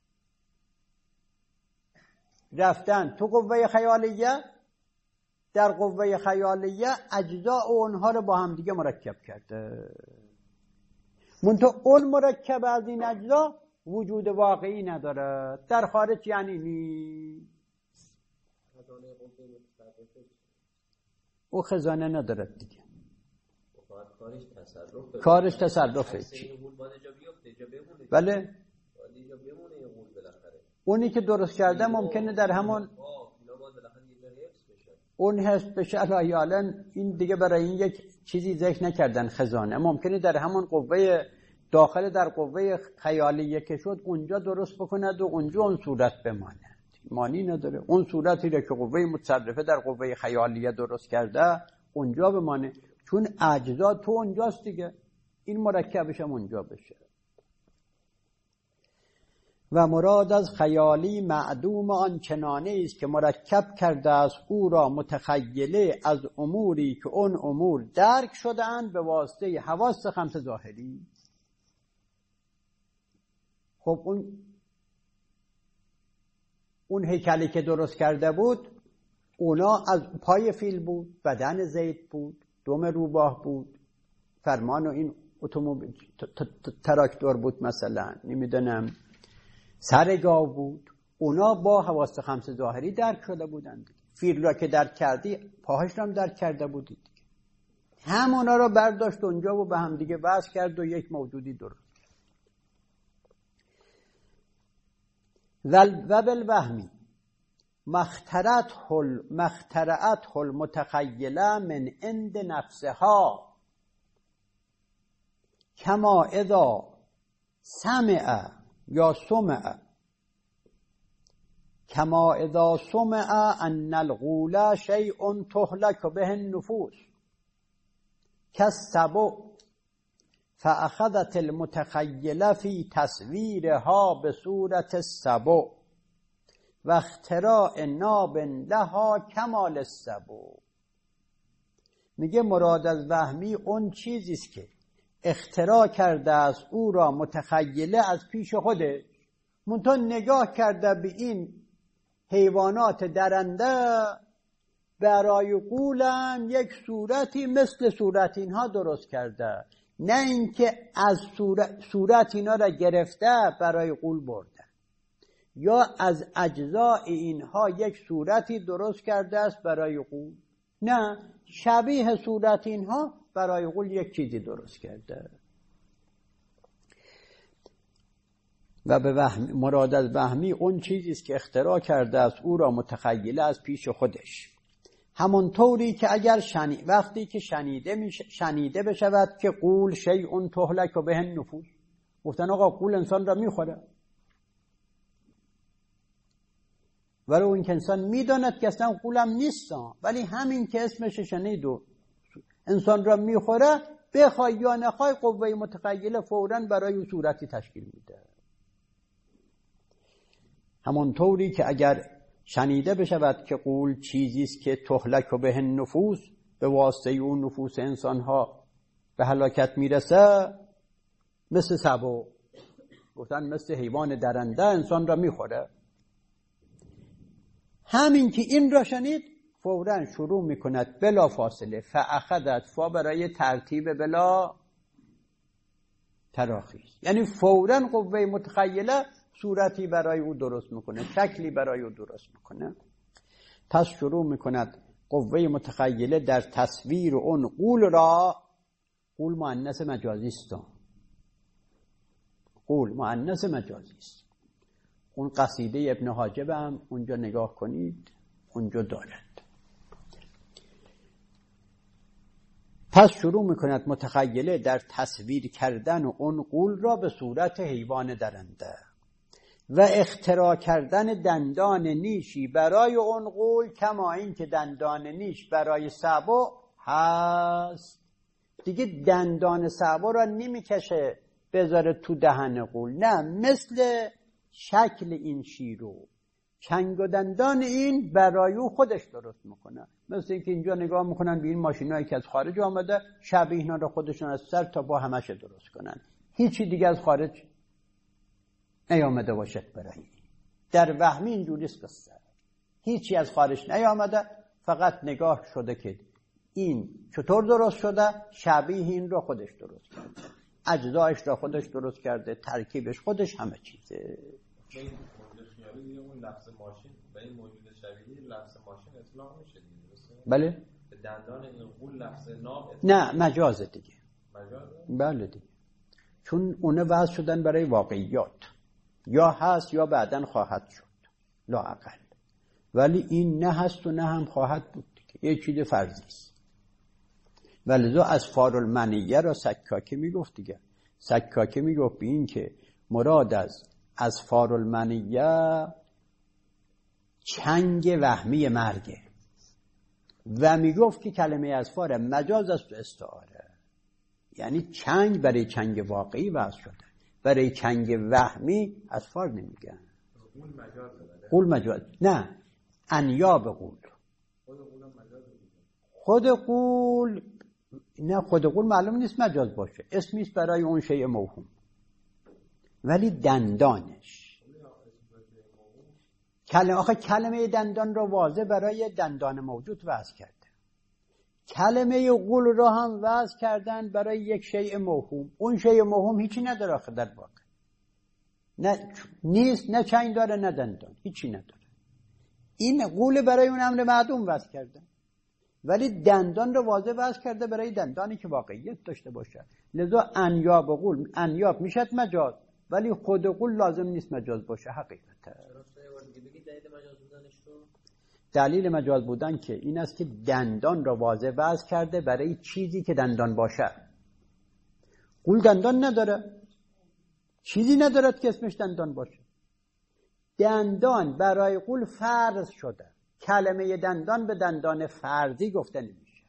Speaker 1: رفتن تو قوه خیالیه، در قوه خیالیه اجزاء اونها رو با هم دیگه مرکب کرده. منتها اون مرکب از این اجزا وجود واقعی نداره، در خارج یعنی نیست. او خزانه نداره دیگه،
Speaker 2: کارش تصرف
Speaker 1: کارش تصرفه چی؟ بله اونی که درست کرده ممکنه در همون اون حفظ بشه. الان این دیگه برای این یک چیزی ذکر نکردن خزانه، ممکنه در همون قوه داخل در قوه خیالیه که شد اونجا درست بکند و اونجا اون صورت بماند، معنی نداره. اون صورتی را که قوه متصرفه در قوه خیالیه درست کرده اونجا بمانه، چون اجزا تو اونجاست دیگه، این مرکبش هم اونجا بشه. و مراد از خیالی معدوم آن چنانه است که مرکب کرده است او را متخیله از اموری که اون امور درک شده‌اند به واسطه حواس خمس ظاهری. خب اون اون هیکلی که درست کرده بود اونا از پای فیل بود، بدن زید بود، دم روباه بود، فرمان و این اتومبیل تراکتور بود مثلا، نمیدونم سر گاو بود. اونا با حواس خمس ظاهری درک شده بودند. فیل را که درک کردی پاهاش را هم درک کرده بودی دیگه. همونا را برداشت اونجا و به هم دیگه وصل کرد و یک موجودی درست. و بالوهمی مخترعت حل مخترعت حل متخیله من عند نفسها کما اذا سمع یا سمع کما اذا سمع ان الغول شیء تهلك به النفوس كالسبع فاخذت المتخیله فی تصویرها به صورت السبع و اختراع ناب لها کمال السبع. میگه مراد از وهمی اون چیزی است که اختراع کرده است او را متخیله از پیش خوده، منتها نگاه کرده به این حیوانات درنده برای قولم یک صورتی مثل صورت اینها درست کرده، نه اینکه از صورت, صورت اینا را گرفته برای قول برده. یا از اجزاء اینها یک صورتی درست کرده است برای غول؟ نه، شبیه صورت اینها برای غول یک چیزی درست کرده. و به وهم مراد از وهمی اون چیزی است که اختراع کرده است او را متخیله از پیش خودش، همانطوری که اگر شنی... وقتی که شنیده میش... شنیده بشود که غول شیء تهلک به النفوس، گفتن آقا غول انسان را میخوره، ولی اون که انسان میداند که اصلا غولم نیست، ولی همین که اسمش شنید و انسان را میخوره، بخوای یا نخوای قوه متخیله فوراً برای او صورتی تشکیل میده. همانطوری که اگر شنیده بشود که غول چیزی است که تهلک به النفوس، به واسطه اون نفوس انسانها به هلاکت میرسه، مثل سبو، گفتن مثل حیوان درنده انسان را میخوره، همین که این را شنید فوراً شروع میکند بلا فاصله فاخذت، فا برای ترتیب بلا تراخی، یعنی فوراً قوه متخیله صورتی برای او درست میکنه، شکلی برای او درست میکنه. پس شروع میکند قوه متخیله در تصویر اون غول را، غول مؤنث مجازی است، غول مؤنث مجازی است. اون قصیده ابن حاجب هم اونجا نگاه کنید، اونجا دارد. پس شروع میکند متخیله در تصویر کردن اون غول را به صورت حیوان درنده و اختراع کردن دندان نیشی برای اون غول، کما این که دندان نیش برای سبو هست. دیگه دندان سبو را نمیکشه بذاره تو دهن غول، نه، مثل شکل این شیرو چنگ و دندان این برای او خودش درست میکنه. مثل اینکه اینجا نگاه میکنن به این ماشینایی که از خارج آمده، شبیه اینا رو خودشون از سر تا پا همش درست کنن، هیچی دیگه از خارج نیامده باشد برای. در وهمی اینجوری است قصه، هیچی از خارج نیامده، فقط نگاه شده که این چطور درست شده، شبیه این رو خودش درست کرده، اجزایش را خودش درست کرده، ترکیبش خودش، همه چیزه.
Speaker 4: این موجود خیالی دیگه اون لفظ ماشین به این موجود شبیه لفظ ماشین اطلاق میشه دیگه، درسته؟
Speaker 1: بله.
Speaker 4: به دندان این غول لفظ ناب
Speaker 1: نه، مجازه دیگه.
Speaker 4: مجازه؟
Speaker 1: بله دیگه، چون اونه وضع شدن برای واقعیات، یا هست یا بعدن خواهد شد لااقل، ولی این نه هست و نه هم خواهد بود دیگه، یک چیز فرضی است. ولذا از فارالمنیه را سکاکی میگفت دیگه، سکاکی میگفت به این که مراد از از فارالمنیه چنگ وهمی مرگه، و میگفت که کلمه از فار مجاز است و استعاره، یعنی چنگ برای چنگ واقعی وضع شده، برای چنگ وهمی از فار نمیگن.
Speaker 4: غول مجاز بده.
Speaker 1: غول مجاز نه، انیاب غول.
Speaker 4: خود غول مجاز بده.
Speaker 1: خود غول نه، خود غول معلوم نیست مجاز باشه، اسمی است برای اون شیء موهوم، ولی دندانش کلمه، آخه کلمه دندان را واضح برای دندان موجود وضع کرده، کلمه غول را هم وضع کردن برای یک شیء موهوم، اون شیء موهوم هیچی نداره آخه در واقع، نه نیست، نه چنگ داره نه دندان، هیچی نداره. این غول برای اون امر معدوم وضع کرده، ولی دندان رو واضح وضع کرده برای دندانی که واقعیت داشته باشه. لذا انیاب غول، انیاب میشد مجاز، ولی خود غول لازم نیست مجاز باشه حقیقتا. دلیل مجاز بودن که این است که دندان را واضح وضع کرده برای چیزی که دندان باشه. غول دندان نداره، چیزی ندارد که اسمش دندان باشه. دندان برای غول فرض شده، کلمه دندان به دندان فرضی گفته نمیشه.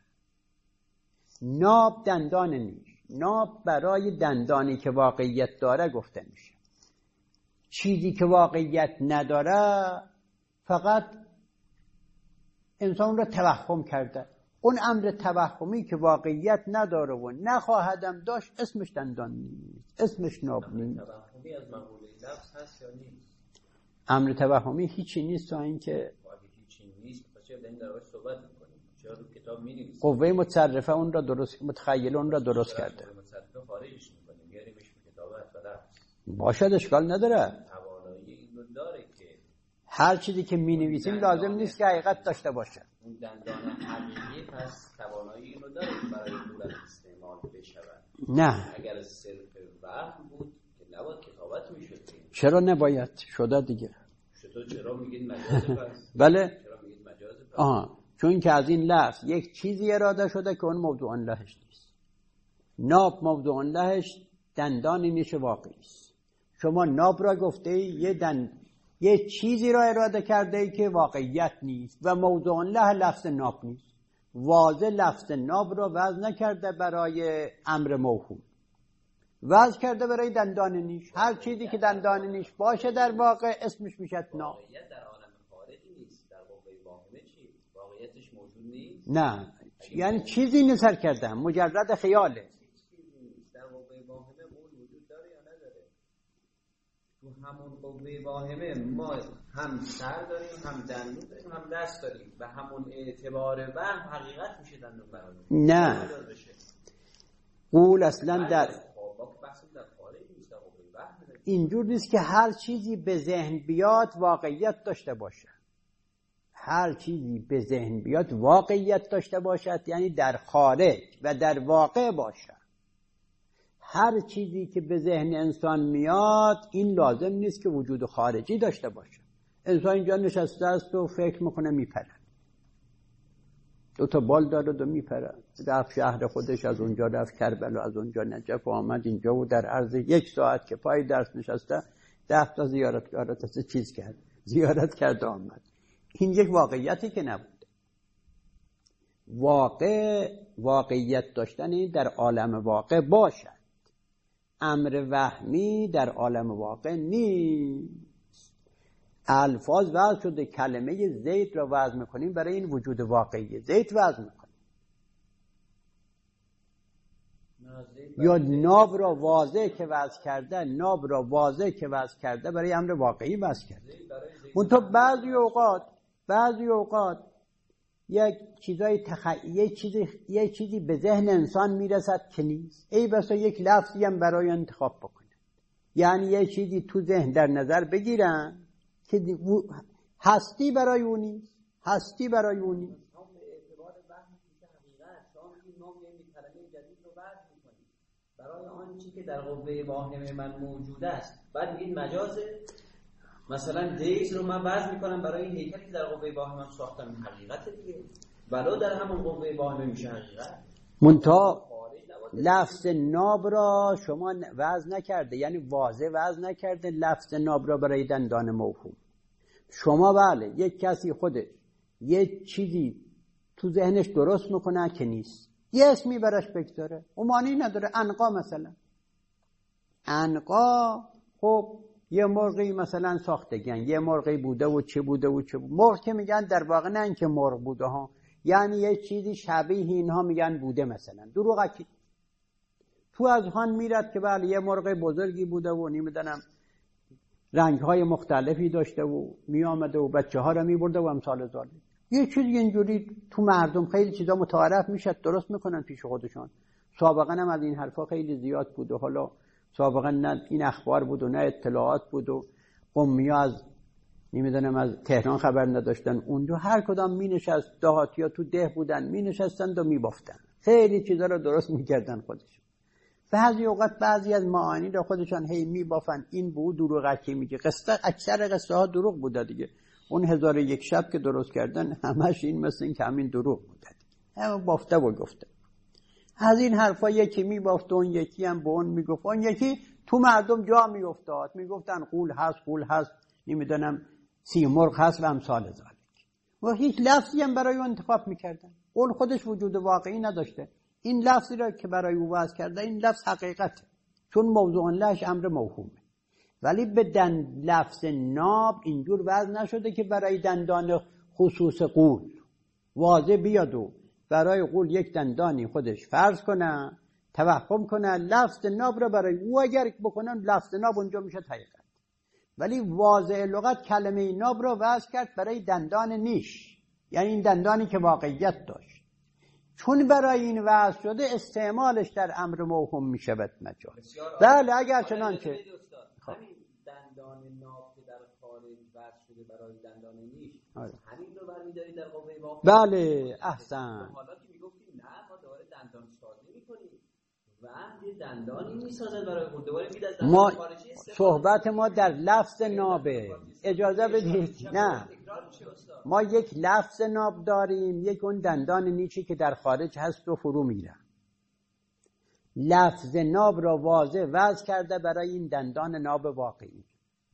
Speaker 1: ناب دندان نیست، ناب برای دندانی که واقعیت داره گفته میشه. چیزی که واقعیت نداره فقط انسان را توهم کرده، اون امر توهمی که واقعیت نداره و نخواهدم داشت اسمش دندان نیست، اسمش ناب نیست.
Speaker 4: توهمی از مقوله لفظ هست یا نیست؟
Speaker 1: امر توهمی هیچی نیست تا اینکه
Speaker 2: هیچی نیست، پس چرا این دربارش صحبت می‌کنیم؟ چرا رو کتاب می‌نویسیم؟
Speaker 1: قوه متصرفه اون را درست، متخیل اون را درست کرده.
Speaker 2: قوه متصرفه خارجش می‌کنیم، میاریمش به کتابت و لفظ.
Speaker 1: باشد، اشکال نداره.
Speaker 2: توانایی این رو داره که
Speaker 1: هر چیزی که می نویسیم لازم نیست که حقیقت داشته باشه.
Speaker 2: اون دندان حقیقی پس توانایی اینو داره که برای دولت استعمال بشود.
Speaker 1: نه
Speaker 2: اگر صرف وهم بود که نباید کتابت میشد.
Speaker 1: چرا نباید؟ شده دیگه.
Speaker 2: چطور چرا میگید مجاز پس؟
Speaker 1: بله.
Speaker 2: چرا میگید مجاز پس؟
Speaker 1: آها، چون که از این لفظ یک چیزی اراده شده که اون موضوع لهش نیست. ناب موضوع لهش دندان نیش واقعی است. شما ناب را گفته ای یه دن یه چیزی را اراده کرده ای که واقعیت نیست و موضوع له لفظ ناب نیست. واضح لفظ ناب را وضع نکرده برای امر موهوم، وضع کرده برای دندان نیش. هر چیزی که دندان نیش باشه در واقع اسمش میشه ناب.
Speaker 2: واقعیت در عالم خارجی نیست. در واقع واهمه چی؟ واقعیتش موجود نیست.
Speaker 1: نه یعنی چیزی نظر کردم، مجرد خیاله.
Speaker 2: در واقع واهمه اون وجود داره یا نداره؟ تو همون قوه واهمه ما هم سر داریم، هم دندون داریم، هم دست داریم و همون اعتبار وهم حقیقت میشه دندون برامون.
Speaker 1: نه قول اصلا در اینجور نیست که هر چیزی به ذهن بیاد واقعیت داشته باشه. هر چیزی به ذهن بیاد واقعیت داشته باشد یعنی در خارج و در واقع باشه. هر چیزی که به ذهن انسان میاد این لازم نیست که وجود خارجی داشته باشه. انسان اینجا نشسته است و فکر میکنه میپره، دو تا بال داره و میپره. رفت شهر خودش، از اونجا رفت کربلا، از اونجا نجف و آمد اینجا و در عرض یک ساعت که پای درس نشسته ده تا زیارتگاه تا چیز کرد، زیارت کرد و آمد. این یک واقعیتی که نبود. واقع واقعیت داشتن در عالم واقع باشد، امر وهمی در عالم واقع نیست. الفاظ وضع شده، کلمه زید را وضع میکنیم برای این وجود واقعی زید وضع میکنیم، یا ناب را واضح که وضع کرده، ناب را واضح که وضع کرده برای امر واقعی وضع کرده. منتها بعضی اوقات بعضی اوقات یک چیزای تخ... یک چیزی یک چیزی به ذهن انسان میرسد که نیست. ای بسا یک لفظی هم برای انتخاب بکنه، یعنی یک چیزی تو ذهن در نظر بگیرن که هستی برای اون نیست، هستی برای اون نیست.
Speaker 2: برای آن چی که در قوه واهمه من موجود است بعد میگید مجازه. مثلا دیز رو من وضع میکنم برای این هیکلی که در قوه واهمه ساختم، حقیقت دیگه، ولو در همون قوه واهمه میشه حقیقت.
Speaker 1: منتها لفظ ناب را شما وضع نکرده، یعنی واضح وضع نکرده لفظ ناب را برای دندان موهوم. شما بله یک کسی خودش یه چیزی تو ذهنش درست میکنه که نیست، یه اسمی براش بگذاره، اون معنی نداره. عنقا مثلا، عنقا خب یه مرغی مثلا ساختگن، یه مرغی بوده و چه بوده و چه بوده. مرغ که میگن در واقع نه اینکه مرغ بوده ها، یعنی یه چیزی شبیه اینها میگن بوده. مثلا دروغ اکی تو از هان میرد که بله یه مرغ بزرگی بوده و نمیدونم رنگهای مختلفی داشته و میامده و بچه ها رو میبرده و امثال ذالک. یه چیزی اینجوری تو مردم خیلی چیزا متعارف میشه، درست میکنن پیش خودشون. سابقا هم از این حرفا خیلی زیاد بود و حالا سابقا نه این اخبار بود و نه اطلاعات بود و قومیا از نمیدونم از تهران خبر نداشتن. اونجا هر کدام مینشست، دهاتیا تو ده بودن مینشستند و میبافتن، خیلی چیزا رو درست میکردن خودشون. بعضی اوقات بعضی از معانی رو خودشان هی میبافن. این بود دروغه که میگه. قصه اکثر قصه ها دروغ بوده دیگه. اون هزار یک شب که درست کردن همش این مثل این که همین دروغ بوده دیگه، همه بافته و گفته. از این حرفا یکی میبافت، اون یکی هم به اون میگفت، اون یکی تو مردم جا میافتاد، میگفتن قول هست، قول هست، نمیدونم سیمرغ هست و امثال ذالک، و هیچ لفظی هم برای اون انتخاب میکردن. قول خودش وجود واقعی نداشته. این لفظی را که برای او وضع کرده این لفظ حقیقته، چون موضوع لهش امر موهومه. ولی به دن لفظ ناب اینجور وضع نشده که برای دندان خصوص قول واضح بیاد و برای قول یک دندانی خودش فرض کنه، توهم کنه، لفظ ناب را برای او اگر بکنن لفظ ناب اونجا میشه حقیقت. ولی واضح لغت کلمه ناب را وضع کرد برای دندان نیش، یعنی این دندانی که واقعیت داشت. چون برای این وضع شده استعمالش در امر موهوم میشود مجاز. بله اگر چنانچه
Speaker 2: همین دندان ناب که در خارج وضع شده برای دندان نیش،
Speaker 1: آره.
Speaker 2: همین رو برمی‌داری در قوه واقع.
Speaker 1: بله احسن.
Speaker 2: حالا که میگفتیم نه ما دوباره دندان سازی می‌کنیم و یه دندانی می‌سازن برای اون دوباره میاد از دندان
Speaker 1: ما
Speaker 2: خارجی.
Speaker 1: صحبت ما در لفظ نابه. اجازه بدید نه، ما یک لفظ ناب داریم، یک اون دندان نیچی که در خارج هست و فرو میره. لفظ ناب را واضح وضع کرده برای این دندان ناب واقعی.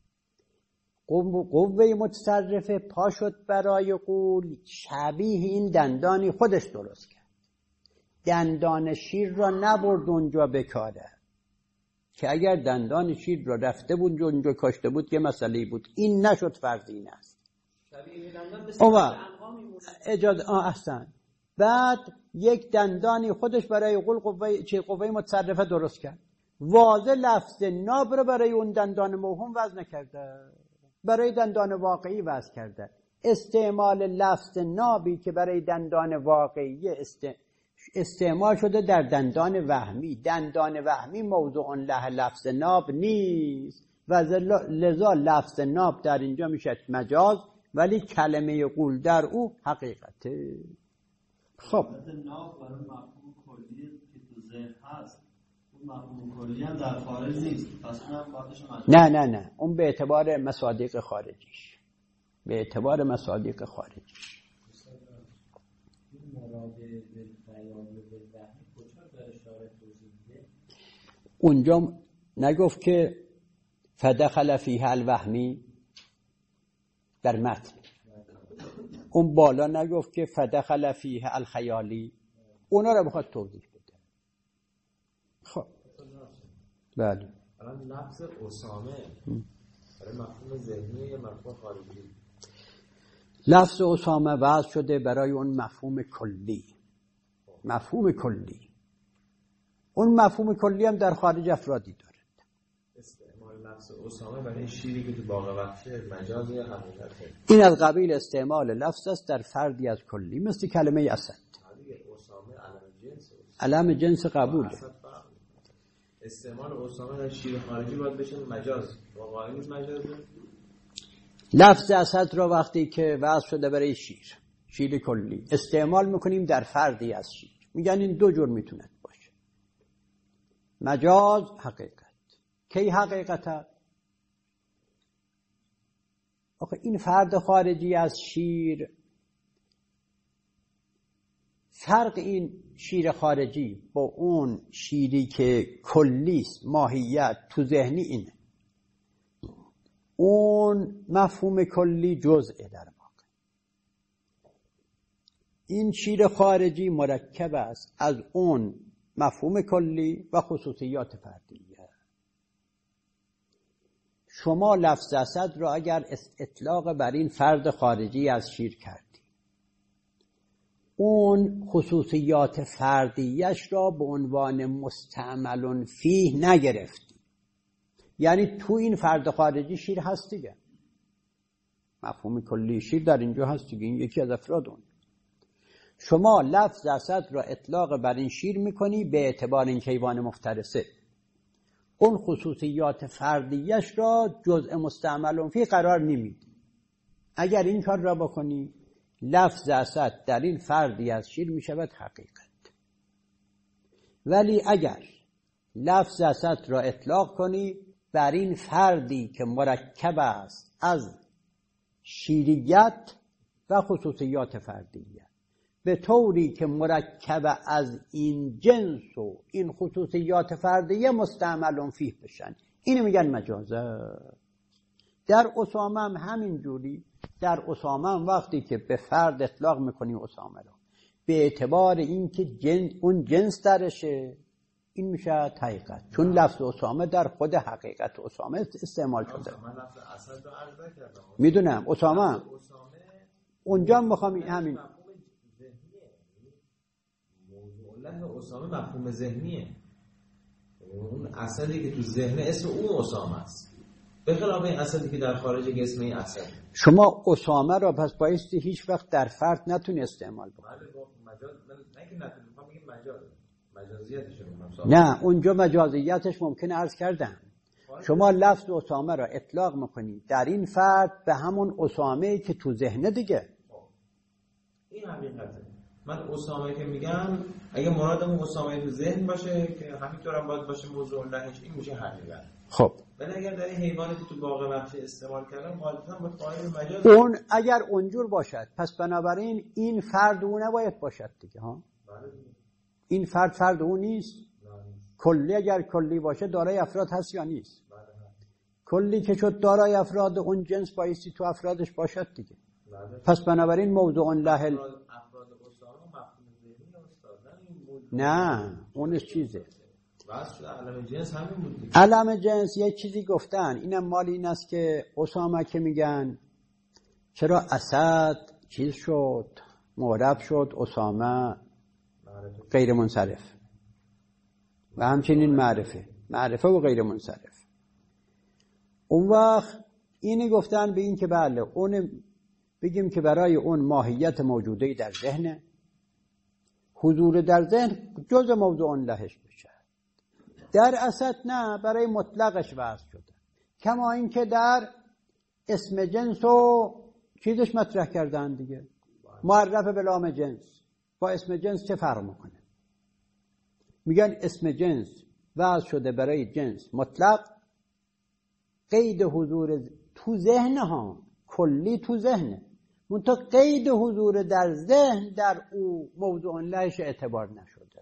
Speaker 1: قوه متصرفه پا شد برای قول شبیه این دندانی خودش درست کرد. دندان شیر را نبرد اونجا بکاره که اگر دندان شیر را رفته بود اونجا کاشته بود که مسئله بود. این نشد، فرض این است. اوه اجازه آه احسن. بعد یک دندانی خودش برای قول قوه چه قوه متصرفه درست کرد. واضح لفظ ناب را برای اون دندان موهوم وضع نکرده، برای دندان واقعی وضع کرده. استعمال لفظ نابی که برای دندان واقعی است استعمال شده در دندان وهمی. دندان وهمی موضوع له لفظ ناب نیست و لذا لفظ ناب در اینجا میشه مجاز، ولی کلمه قول در او حقیقته. خب
Speaker 5: ناب برای مفهوم کلی که تو ذهن هست، اون مفهوم کلی هم در خارج نیست، پس اونم باعث مجاز.
Speaker 1: نه نه نه، اون به اعتبار مصادیق خارجیش، به اعتبار مصادیق خارجیش. اونجا نگفت که فدخل فیها الوهمی در متن، اون بالا نگفت که فدخل فیها الخیالی، اونا رو بخواد توضیح بده. خب بله
Speaker 4: الان لفظ اسامه برای مفهوم ذهنی یا مفهوم خارجی؟
Speaker 1: لفظ اسامه وضع شده برای اون مفهوم کلی. مفهوم کلی، اون مفهوم کلی هم در خارج افرادی داره.
Speaker 4: استعمال لفظ اسامه برای شیری که تو باغ وحشه مجاز یا حقیقته؟
Speaker 1: این از قبیل استعمال لفظ است در فردی از کلی، مثل کلمه اسد.
Speaker 4: اسامه علم جنس،
Speaker 1: علم جنس قبوله.
Speaker 4: استعمال اسامه در شیر خارجی باید بشه مجاز، واقعی نیست مجازه.
Speaker 1: لفظ اسد را وقتی که وضع شده برای شیر، شیر کلی، استعمال میکنیم در فردی از شیر، میگن این دو جور میتونه باشه، مجاز، حقیقت. کی حقیقت؟ آخه این فرد خارجی از شیر، فرق این شیر خارجی با اون شیری که کلیست ماهیت تو ذهنی اینه. اون مفهوم کلی جزئه در واقع. این شیر خارجی مرکب است از اون مفهوم کلی و خصوصیات فردیه. شما لفظ اسد را اگر اطلاق بر این فرد خارجی از شیر کردی، اون خصوصیات فردیش را به عنوان مستعمل فیه نگرفتی، یعنی تو این فرد خارجی شیر هست دیگه، مفهوم کلی شیر در اینجا هست دیگه، این یکی از افراد اون. شما لفظ اسد را اطلاق بر این شیر میکنی به اعتبار این کیوان مفترسه، اون خصوصیات فردیش را جزء مستعمل فیه قرار نمیدی. اگر این کار را بکنی لفظ اسد در این فردی از شیر می شود حقیقت. ولی اگر لفظ اسد را اطلاق کنی بر این فردی که مرکب است از شیریت و خصوصیات فردیه، به طوری که مرکب از این جنس و این خصوصیات فردیه مستعمل فیه بشن، اینو میگن مجازه. در اسامه هم همین جوری. در اسامه هم وقتی که به فرد اطلاق میکنی اسامه را به اعتبار اینکه جن اون جنس درشه، این میشه حقیقت، چون لفظ اسامه در خود حقیقت اسامه استعمال شده. میدونم اسامه اونجا میخوام همین
Speaker 4: موضوع اسامه مفهوم ذهنیه، اون اصلی که تو ذهن اسم اون اسامه است، به خلاف این اصلی که در خارج که اسم این اصل.
Speaker 1: شما اسامه را پس بایستی هیچ وقت در فرد نتونی استعمال بکنی.
Speaker 4: مجاز نه که نتونی، میخوام بگم مجاز مجازیتش رو.
Speaker 1: نه اونجا مجازیتش ممکنه عرض کردم شما لفظ اسامه را اطلاق میکنید در این فرد به همون اسامه‌ای که تو ذهن دیگه.
Speaker 4: این حقیقته. من اسامه که میگم اگه مرادمون اسامه تو ذهن باشه که همینطور هم باید باشه موضوع لهش، این میشه حقیقت.
Speaker 1: خب
Speaker 4: ولی اگر در این حیوانی که تو باغ وحشی استعمال کردم غالبا با قاعده مجاز
Speaker 1: اون اگر اونجور باشد پس بنابراین این فرد اون نباید باشد دیگه ها. این فرد فرد اون نیست. کلی اگر کلی باشه دارای افراد هست یا نیست؟ کلی که شد دارای افراد اون جنس بایستی تو افرادش باشد دیگه. پس بنابراین موضوع له نه اونش چیزه.
Speaker 4: علم جنس همین بود.
Speaker 1: علم جنس یک چیزی گفتن، اینم مال این است که اسامه که میگن چرا اسد چیز شد معرب شد اسامه غیر منصرف و همچنین معرفه معرفه و غیر منصرف. اون وقت اینی گفتن به این که بله اون بگیم که برای اون ماهیت موجوده در ذهن، حضور در ذهن جز موضوع لهش بشه. در اسد نه، برای مطلقش وضع شده. کما این که در اسم جنس و چیزش مطرح کردن دیگه، معرف به لام جنس با اسم جنس چه فرق میکنه؟ میگن اسم جنس وضع شده برای جنس مطلق، قید حضور تو ذهن ها، کلی تو ذهنه، منتها قید حضور در ذهن در او موضوع لهش اعتبار نشده.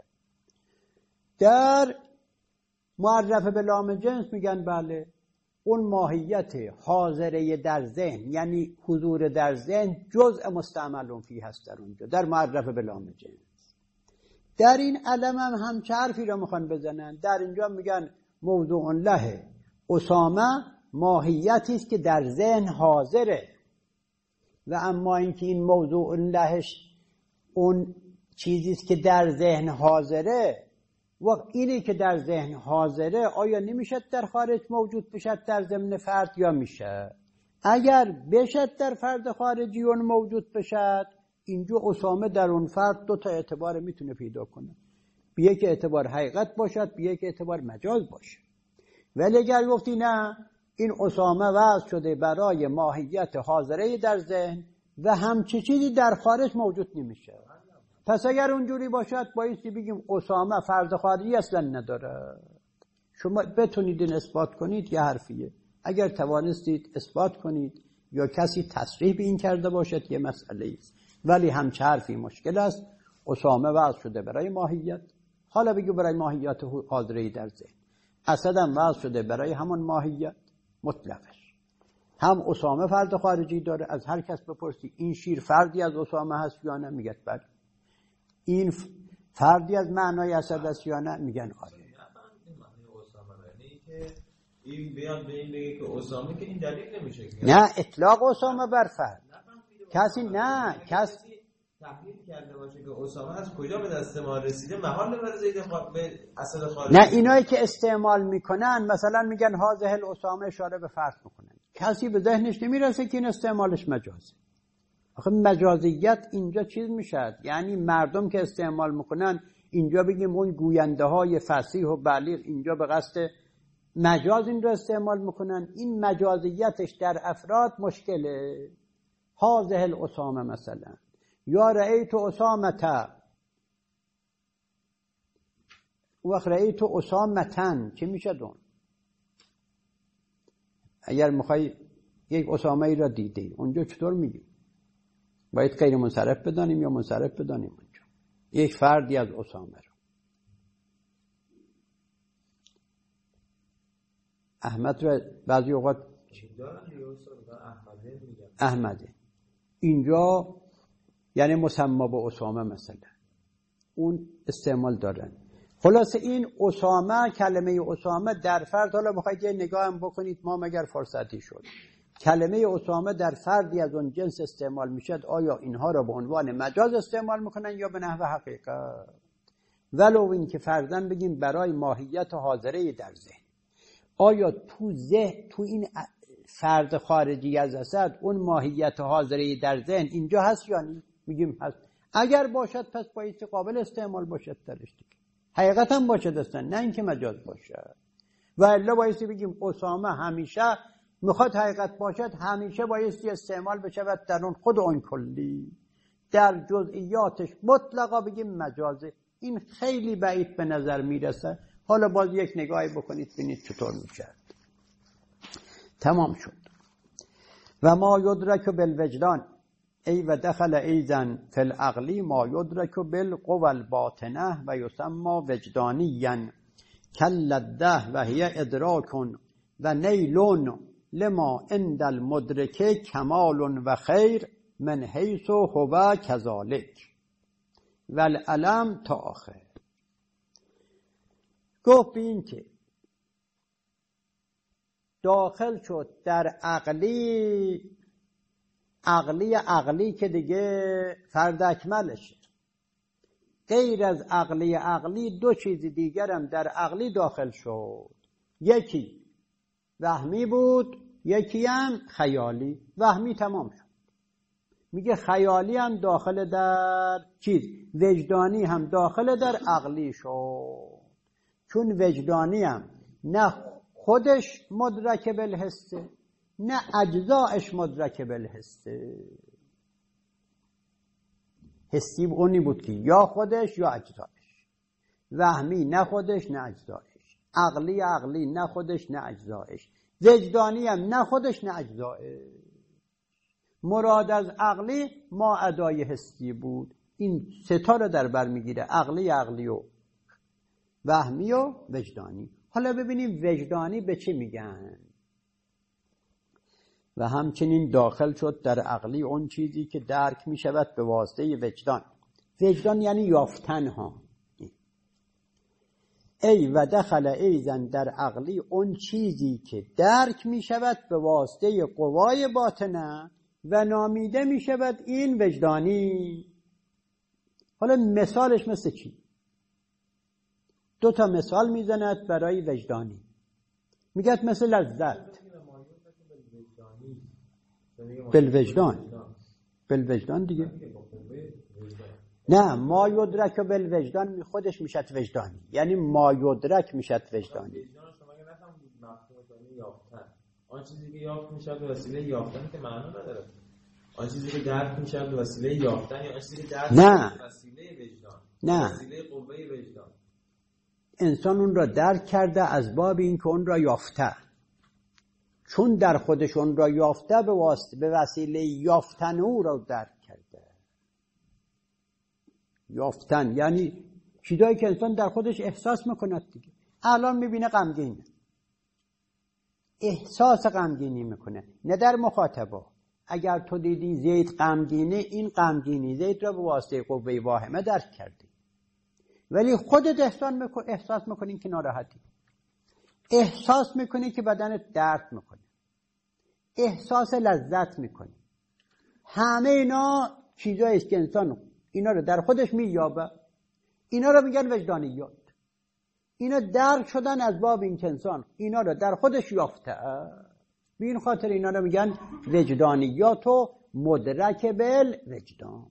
Speaker 1: در معرف به لام جنس میگن بله اون ماهیت حاضره در ذهن، یعنی حضور در ذهن جزء مستعمل فی هست در اونجا، در معرف به لام جنس. در این علم هم همچه حرفی را میخوان بزنن. در اینجا میگن موضوع له اسامه ماهیتی است که در ذهن حاضره، و اما اینکه این موضوع لهش اون چیزی است که در ذهن حاضره، و اینی که در ذهن حاضره آیا نمیشه در خارج موجود بشد در ضمن فرد یا میشه؟ اگر بشد در فرد خارجی اون موجود بشد، اینجا اسامه در اون فرد دو تا اعتبار میتونه پیدا کنه، بیه که اعتبار حقیقت باشد، بیه که اعتبار مجاز باشه. ولی اگر گفتی نه این اسامه وضع شده برای ماهیت حاضره در ذهن و همچه چیزی در خارج موجود نمیشه، پس اگر اونجوری باشد بایستی بگیم اسامه فرد خارجی اصلا نداره. شما بتونید این اثبات کنید یه حرفیه، اگر توانستید اثبات کنید یا کسی تصریح به این کرده باشد یه مسئله است، ولی همچه حرفی مشکل است. اسامه وضع شده برای ماهیت، حالا بگو برای ماهیت حاضره در ذهن. اسد هم وضع شده برای همون ماهیت مطلقش. هم اسامه فرد خارجی داره، از هر کس بپرسی این شیر فردی از اسامه هست یا نه، میگه بله. این فردی از معنای اسد است یا نه، میگن آره.
Speaker 4: این بیاد به این بگه که اسامه که این دلیل نمیشه.
Speaker 1: نه اطلاق اسامه بر فرد کسی نه کسی
Speaker 4: تحلیل کرده باشه که اسامه از کجا به دست ما رسیده، محال بر زید به اسد خارجی.
Speaker 1: نه اینایی که استعمال میکنن مثلا میگن هازه الاسامه اشاره به فرد میکنن، کسی به ذهنش نمیرسه که این استعمالش مجازه. آخه مجازیت اینجا چیز میشد، یعنی مردم که استعمال میکنن اینجا بگیم اون گوینده های فصیح و بلیغ اینجا به قصد مجاز این رو استعمال میکنن، این مجازیتش در افراد مشکله. هازه الاسامه مثلا یا رأیت اسامتا وقت رأیت اسامتن چه میشه دون؟ اگر میخوای یک اسامه ای را دیدی اونجا چطور میگی؟ باید غیر منصرف بدانیم یا منصرف بدانیم اونجا یک فردی از اسامه را. احمد را بعضی اوقات احمده اینجا یعنی مسما به اسامه مثلا اون استعمال دارن. خلاصه این اسامه، کلمه اسامه در فرد، حالا بخواید یه نگاه هم بکنید ما مگر فرصتی شد کلمه اسامه در فردی از اون جنس استعمال میشد، آیا اینها را به عنوان مجاز استعمال میکنن یا به نحو حقیقت؟ ولو این که فرضاً بگیم برای ماهیت حاضره در ذهن، آیا تو ذهن تو این فرد خارجی از اسد اون ماهیت حاضره در ذهن اینجا هست یا نه؟ میگیم هست. اگر باشد پس بایستی قابل استعمال باشد درش دیگه، حقیقت هم باشد اصلا، نه اینکه مجاز باشد. و الا بایستی بگیم اسامه همیشه میخواد حقیقت باشد، همیشه بایستی استعمال بشود در اون خود اون کلی، در جزئیاتش مطلقا بگیم مجازه. این خیلی بعید به نظر میرسه. حالا باز یک نگاهی بکنید ببینید چطور میشه. تمام شد. و ما یدرک بالوجدان ای و دخل ایزن فی العقلی ما یدرک بالقوى الباطنه و یسمى وجدانیا کاللذة و هی ادراک و نیل لما عند المدرک کمال و خیر من حیث هو کذالک و العلم تا آخر. گفت به این که داخل شد در عقلی، عقلی عقلی که دیگه فرد اکملشه، غیر از عقلی عقلی دو چیز دیگرم در عقلی داخل شد، یکی وهمی بود یکی هم خیالی. وهمی تمام شد، میگه خیالی هم داخل در چیز، وجدانی هم داخل در عقلی شد، چون وجدانی هم نه خودش مدرک بالحسه نه اجزایش مدرک بالحسه. حسی اونی بود که یا خودش یا اجزایش، وهمی نه خودش نه اجزایش، عقلی عقلی نه خودش نه اجزایش، وجدانی هم نه خودش نه اجزایش. مراد از عقلی ما ادای حسی بود. این ستا رو در بر میگیره، عقلی عقلی و وهمی و وجدانی. حالا ببینیم وجدانی به چی میگن. و همچنین داخل شد در عقلی اون چیزی که درک میشود به واسطه وجدان. وجدان یعنی یافتن ها. ای و دخل ایزن در عقلی اون چیزی که درک میشود به واسطه قوای باطنه و نامیده میشود این وجدانی. حالا مثالش مثل چی؟ دو تا مثال میزند برای وجدانی. میگه مثل لذت بالوجدان، بالوجدان دیگه. نه، ما یدرک بالوجدان خودش میشد وجدانی، یعنی ما یدرک میشد وجدانی.
Speaker 4: آن چیزی که یافت میشد به وسیله یافتن که معنا نداره. آن چیزی که درک میشد به وسیله یافتن یا آن چیزی که درک
Speaker 1: نه.
Speaker 4: به وسیله وجدان،
Speaker 1: نه،
Speaker 4: وسیله قوه وجدان.
Speaker 1: انسان اون را درک کرده از باب این که اون را یافته، چون در خودش اون را یافته به واسطه به وسیله یافتن او را درک کرده. یافتن یعنی چیزایی که انسان در خودش احساس میکند دیگه. الان میبینه غمگینه، احساس غمگینی میکنه، نه در مخاطبا. اگر تو دیدی زید غمگینه، این غمگینی زید را به واسطه قوه واهمه درک کردی، ولی خودت احساس میکنی احساس میکنی که ناراحتی، احساس میکنی که بدنت درد میکنه، احساس لذت میکنی. همه اینا چیزایی است که انسان اینا رو در خودش مییابه. اینا رو میگن وجدانیات. اینا درک شدن از باب این که انسان اینا رو در خودش یافته. به این خاطر اینا رو میگن وجدانیات و مدرک بالوجدان.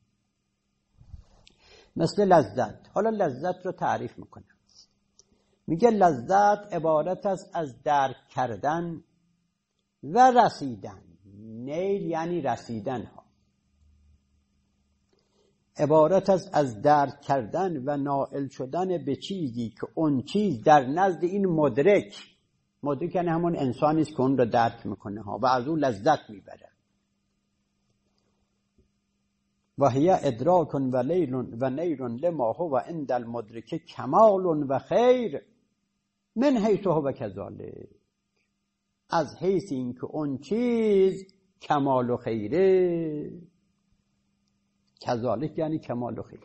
Speaker 1: مثل لذت. حالا لذت رو تعریف میکنه. میگه لذت عبارت است از درک کردن و رسیدن. نیل یعنی رسیدن ها. عبارت است از درک کردن و نائل شدن به چیزی که اون چیز در نزد این مدرک، مدرک یعنی همون انسانی است که اون رو درک میکنه ها و از اون لذت میبره. و هی ادراک و لیل و نیر لما هو عند المدرک کمال و خیر من حیث هو کذالک. از حیث این که اون چیز کمال و خیره. کذالک یعنی کمال و خیر.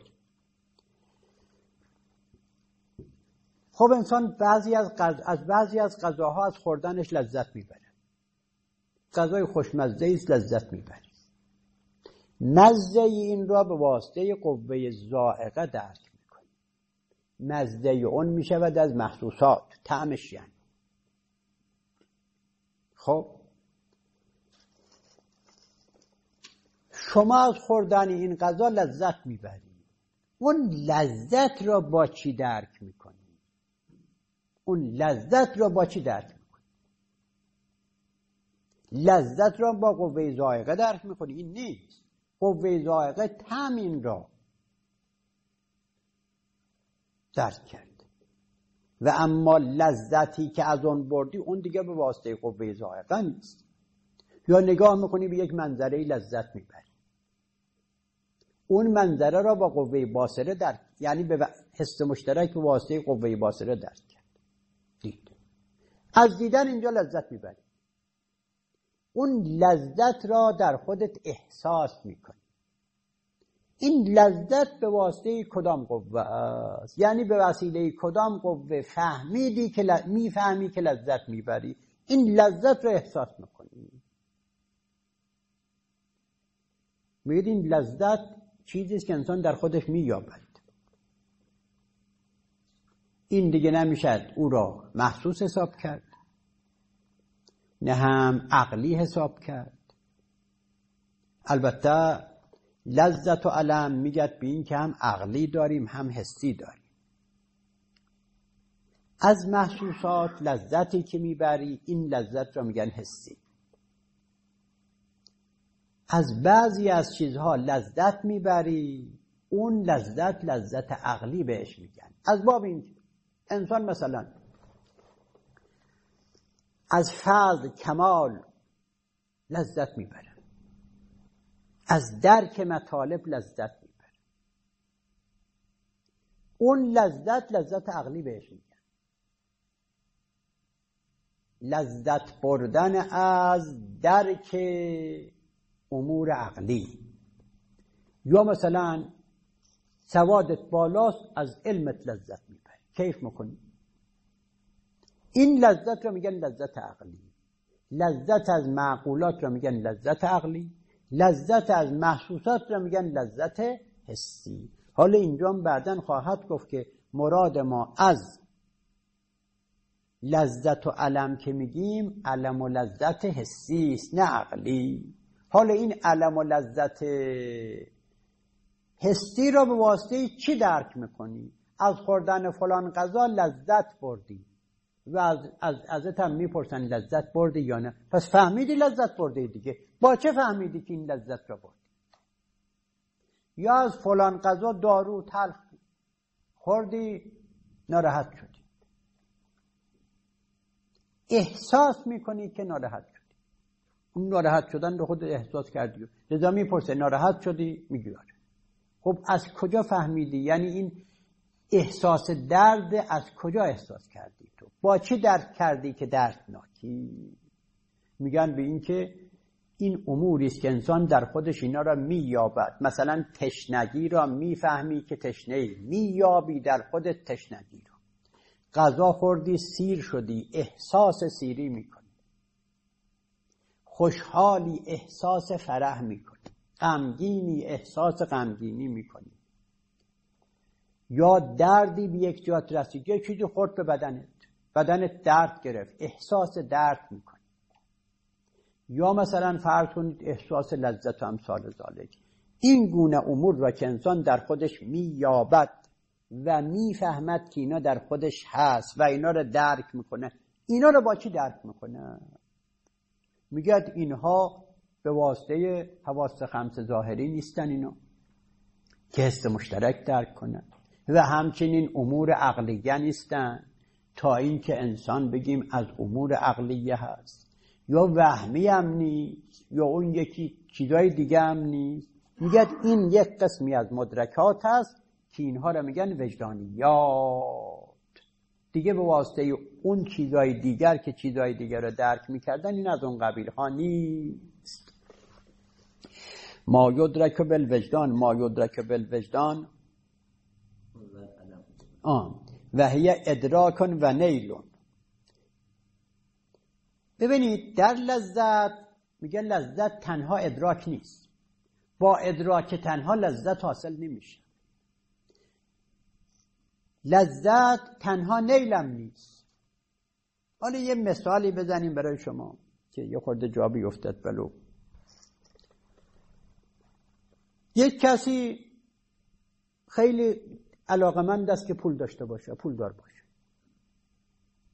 Speaker 1: خب انسان بعضی از غذا از بعضی از غذاها از خوردنش لذت میبره. غذای خوشمزه است لذت میبره. مزه این را به واسطه قوه ذائقه درک میکنه. مزه اون میشود از محسوسات، طعمش یعنی. خب شما از خوردن این غذا لذت میبرید. اون لذت را با چی درک میکنی؟ اون لذت را با چی درک میکنی؟ لذت را با قوه ذائقه درک میکنی؟ این نیست. قوه ذائقه طعم این را درک کرد و اما لذتی که از اون بردی اون دیگه به واسطه قوه ذائقه نیست. یا نگاه میکنی به یک منظره لذت میبری، اون منظره را با قوه باصره درک، یعنی به حس مشترک به واسطه قوه باصره درک کرد. دید. از دیدن اینجا لذت میبری، اون لذت را در خودت احساس میکنی. این لذت به واسطه کدام قوه است؟ یعنی به وسیله کدام قوه فهمیدی که ل... میفهمی که لذت میبری؟ این لذت را احساس میکنی. میگید این لذت چیزی است که انسان در خودش مییابد. این دیگه نمیشد او را محسوس حساب کرد، نه هم عقلی حساب کرد. البته لذت و علم میگد به این که هم عقلی داریم هم حسی داریم. از محسوسات لذتی که میبری این لذت را میگن حسی. از بعضی از چیزها لذت میبری اون لذت لذت عقلی بهش میگن. از باب این انسان مثلا از فضل کمال لذت میبره، از درک مطالب لذت میبره، اون لذت لذت عقلی بهش میگن. لذت بردن از درک امور عقلی. یا مثلا سوادت بالاست از علمت لذت میبری، کیف میکنی. این لذت رو میگن لذت عقلی. لذت از معقولات رو میگن لذت عقلی، لذت از محسوسات رو میگن لذت حسی. حالا اینجا بعدن خواهد گفت که مراد ما از لذت و علم که میگیم علم و لذت حسی است نه عقلی. حالا این علم و لذت حسی را به واسطه چی درک میکنی؟ از خوردن فلان غذا لذت بردی و از از ازت هم میپرسن لذت بردی یا نه، پس فهمیدی لذت بردی دیگه. با چه فهمیدی که این لذت را بردی؟ یا از فلان غذا دارو تلخ خوردی ناراحت شدی، احساس میکنی که ناراحت شدی. اون ناراحت شدن رو خود احساس کردی، لذا میپرسه ناراحت شدی؟ میگی آره. خب از کجا فهمیدی؟ یعنی این احساس درد از کجا احساس کردی تو؟ با چی درک کردی که دردناکی؟ میگن به این که این اموری است که انسان در خودش اینا را مییابد. مثلا تشنگی را میفهمی که تشنه‌ای، مییابی در خودت تشنگی را. غذا خوردی سیر شدی، احساس سیری میکنی. خوشحالی احساس فرح میکنی، غمگینی احساس غمگینی میکنی. یا دردی به یک جات رسید، یک چیزی خورد به بدنت، بدنت درد گرفت، احساس درد میکنی. یا مثلا فرض کنید احساس لذت و امثال ذالک. این گونه امور را که انسان در خودش مییابد و میفهمد که اینا در خودش هست و اینا را درک میکنه، اینا را با چی درک میکنه؟ میگد اینها به واسطه حواس خمس ظاهری نیستن اینا که حس مشترک درک کنن، و همچنین امور عقلیه نیستن تا اینکه انسان بگیم از امور عقلیه هست. یا وهمی هم نیست، یا اون یکی چیزای دیگه هم نیست. میگد این یک قسمی از مدرکات هست که اینها رو میگن وجدانیات. دیگه به واسطه اون چیزای دیگر که چیزای دیگر رو درک میکردن، این از اون قبیل ها نیست. ما یدرک بالوجدان، ما یدرک بالوجدان آن و هی ادراکن و نیلون. ببینید در لذت میگه لذت تنها ادراک نیست، با ادراک تنها لذت حاصل نمیشه. لذت تنها نیلم نیست. حالا یه مثالی بزنیم برای شما که یه خورده جا بیفتد بلو. یک کسی خیلی علاقمند است که پول داشته باشه، پول دار باشه.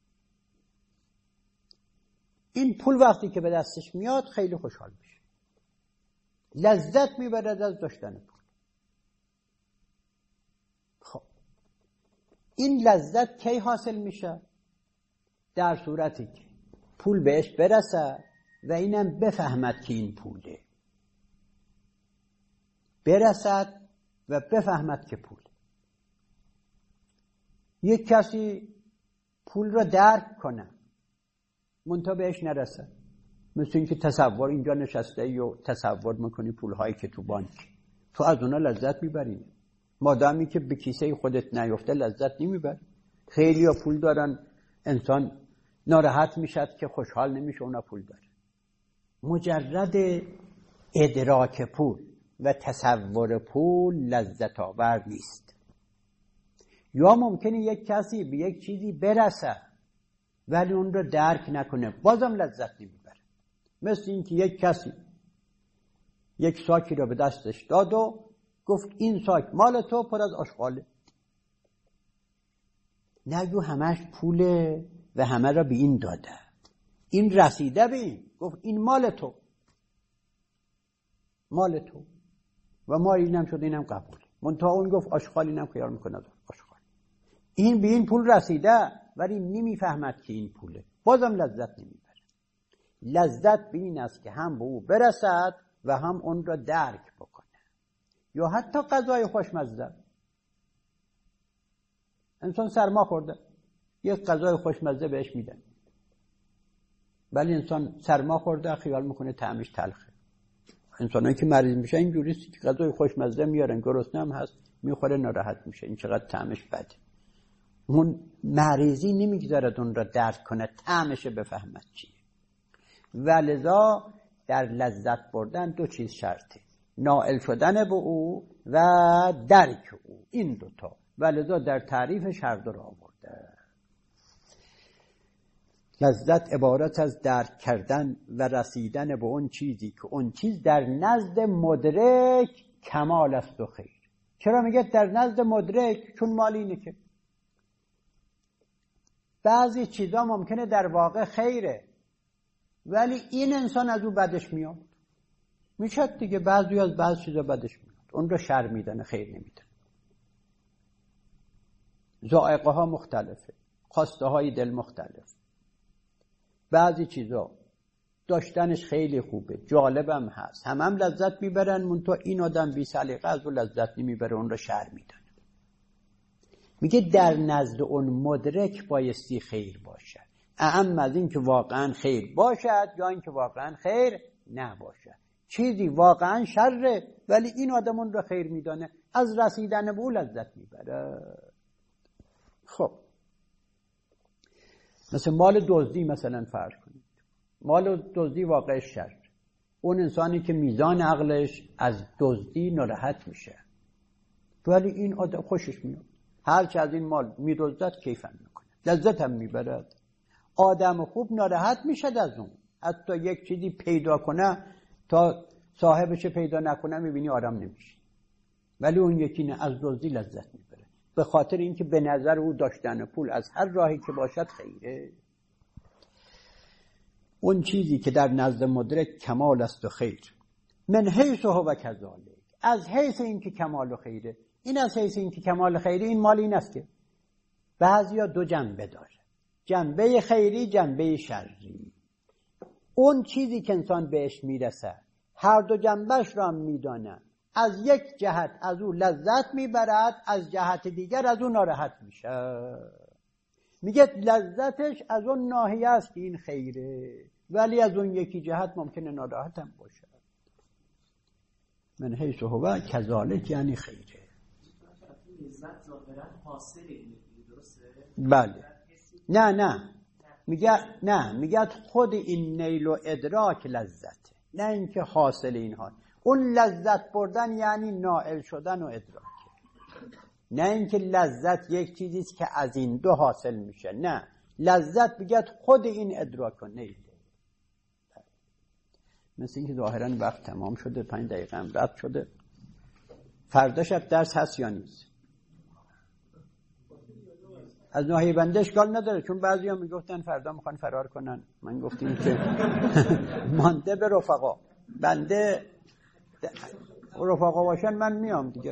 Speaker 1: این پول وقتی که به دستش میاد خیلی خوشحال میشه، لذت میبره از داشتن پول. خب این لذت کی حاصل میشه؟ در صورتی که پول بهش برسه و اینم بفهمد که این پوله، برسد و بفهمد که پول. یک کسی پول را درک کنه منتها بهش نرسه، مثل اینکه تصور اینجا نشسته ای و تصور میکنی پولهایی که تو بانک، تو از اونا لذت میبری، مادامی که به کیسه خودت نیفته لذت نمیبری. خیلی ها پول دارن، انسان ناراحت میشد که خوشحال نمیشه اونا پول داره. مجرد ادراک پول و تصور پول لذت آور نیست. یا ممکنه یک کسی به یک چیزی برسه ولی اون رو درک نکنه، بازم لذت نمیبره. مثل این که یک کسی یک ساکی رو به دستش داد و گفت این ساک مال تو، پر از آشغاله. نگو همش پوله و همه را به این داده، این رسیده به این، گفت این مال تو، مال تو و ما اینم شد، اینم قبول. منتها اون گفت آشغال، اینم خیال میکنه آشغال. این به این پول رسیده ولی نمیفهمد که این پوله، بازم لذت نمیبره. لذت به این است که هم به او برسد و هم اون را درک بکنه. یا حتی غذای خوشمزه، انسان سرما خورده، یک غذای خوشمزه بهش میدن، ولی انسان سرما خورده خیال میکنه طعمش تلخه. انسانایی که مریض میشه اینجوری است که غذای خوشمزه میارن، گرسنه هم هست میخوره ناراحت میشه، این چقدر طعمش بده. اون مریضی نمیگذارد اون را درک کنه، طعمش بفهمد چیه. ولذا در لذت بردن دو چیز شرطه، نائل شدن به او و درک او، این دوتا. ولذا در تعریفش هر دو را آورده. لذت عبارت از درک کردن و رسیدن به اون چیزی که اون چیز در نزد مدرک کمال است و خیر. چرا میگه در نزد مدرک؟ چون مال اینه که بعضی چیزا ممکنه در واقع خیره ولی این انسان از او بدش میاد، میشه دیگه، بعضی از بعض چیزا بدش میاد، اون رو شر میدنه، خیر نمیدنه. ذائقه ها مختلفه، خواسته های دل مختلف. بعضی چیزا داشتنش خیلی خوبه، جالبم هست، هم هم لذت میبرن، منتها این آدم بی سلیقه از اون لذت نمیبره، اون رو شر میدنه. میگه در نزد اون مدرک بایستی خیر باشد، اهم از این که واقعا خیر باشد یا این که واقعا خیر نباشد. چیزی واقعا شره ولی این آدم اون رو خیر میدانه، از رسیدن به اون لذت میبره. خب مثل مال دزدی مثلا فرض کنید، مال دزدی واقع شر، اون انسانی که میزان عقلش از دزدی ناراحت میشه ولی این آدم خوشش میاد، هرچه از این مال میدزدد کیفم میکنه، لذت هم میبرد. آدم خوب ناراحت میشه از اون، حتی یک چیزی پیدا کنه تا صاحبش پیدا نکنه میبینی آرام نمیشه، ولی اون یکی نه، از دزدی لذت میبره، به خاطر اینکه به نظر او داشتن پول از هر راهی که باشد خیره. اون چیزی که در نزد مدرک کمال است و خیر، من حیث هو کذالک، از حیث اینکه کمال و خیره. این از حیث اینکه کمال خیره، این مال این است که بعضیا دو جنبه داره، جنبه خیری، جنبه شری. اون چیزی که انسان بهش میرسه هر دو جنبش را میدانه، از یک جهت از او لذت میبرد، از جهت دیگر از او ناراحت میشه. میگه لذتش از اون ناحیه است که این خیره ولی از اون یکی جهت ممکنه ناراحت هم باشه. من حیث هو کذالک یعنی خیره.
Speaker 6: لذت ظاهرا حاصله، درسته؟
Speaker 1: بله. نه نه میگه نه میگه خود این نیل و ادراک لذته، نه اینکه حاصل اینها. اون لذت بردن یعنی نائل شدن و ادراک، نه اینکه لذت یک چیزی است که از این دو حاصل میشه. نه، لذت میگه خود این ادراک و نیل. مثل اینکه ظاهرا وقت تمام شده، پنج دقیقه هم رد شده. فردا شب درس هست یا نیست؟ از ناحیه بنده اشکال نداره، چون بعضی هم میگفتن فردا میخوان فرار کنن. من گفتیم که مانده به رفقا، بنده رفقا باشن من میام دیگه.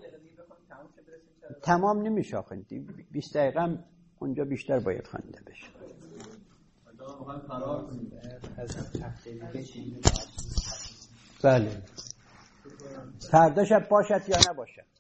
Speaker 1: تمام نمیشه آخه بیست دقیقه هم اونجا بیشتر باید خوانده بشه. بله فردا شب باشد یا نباشد.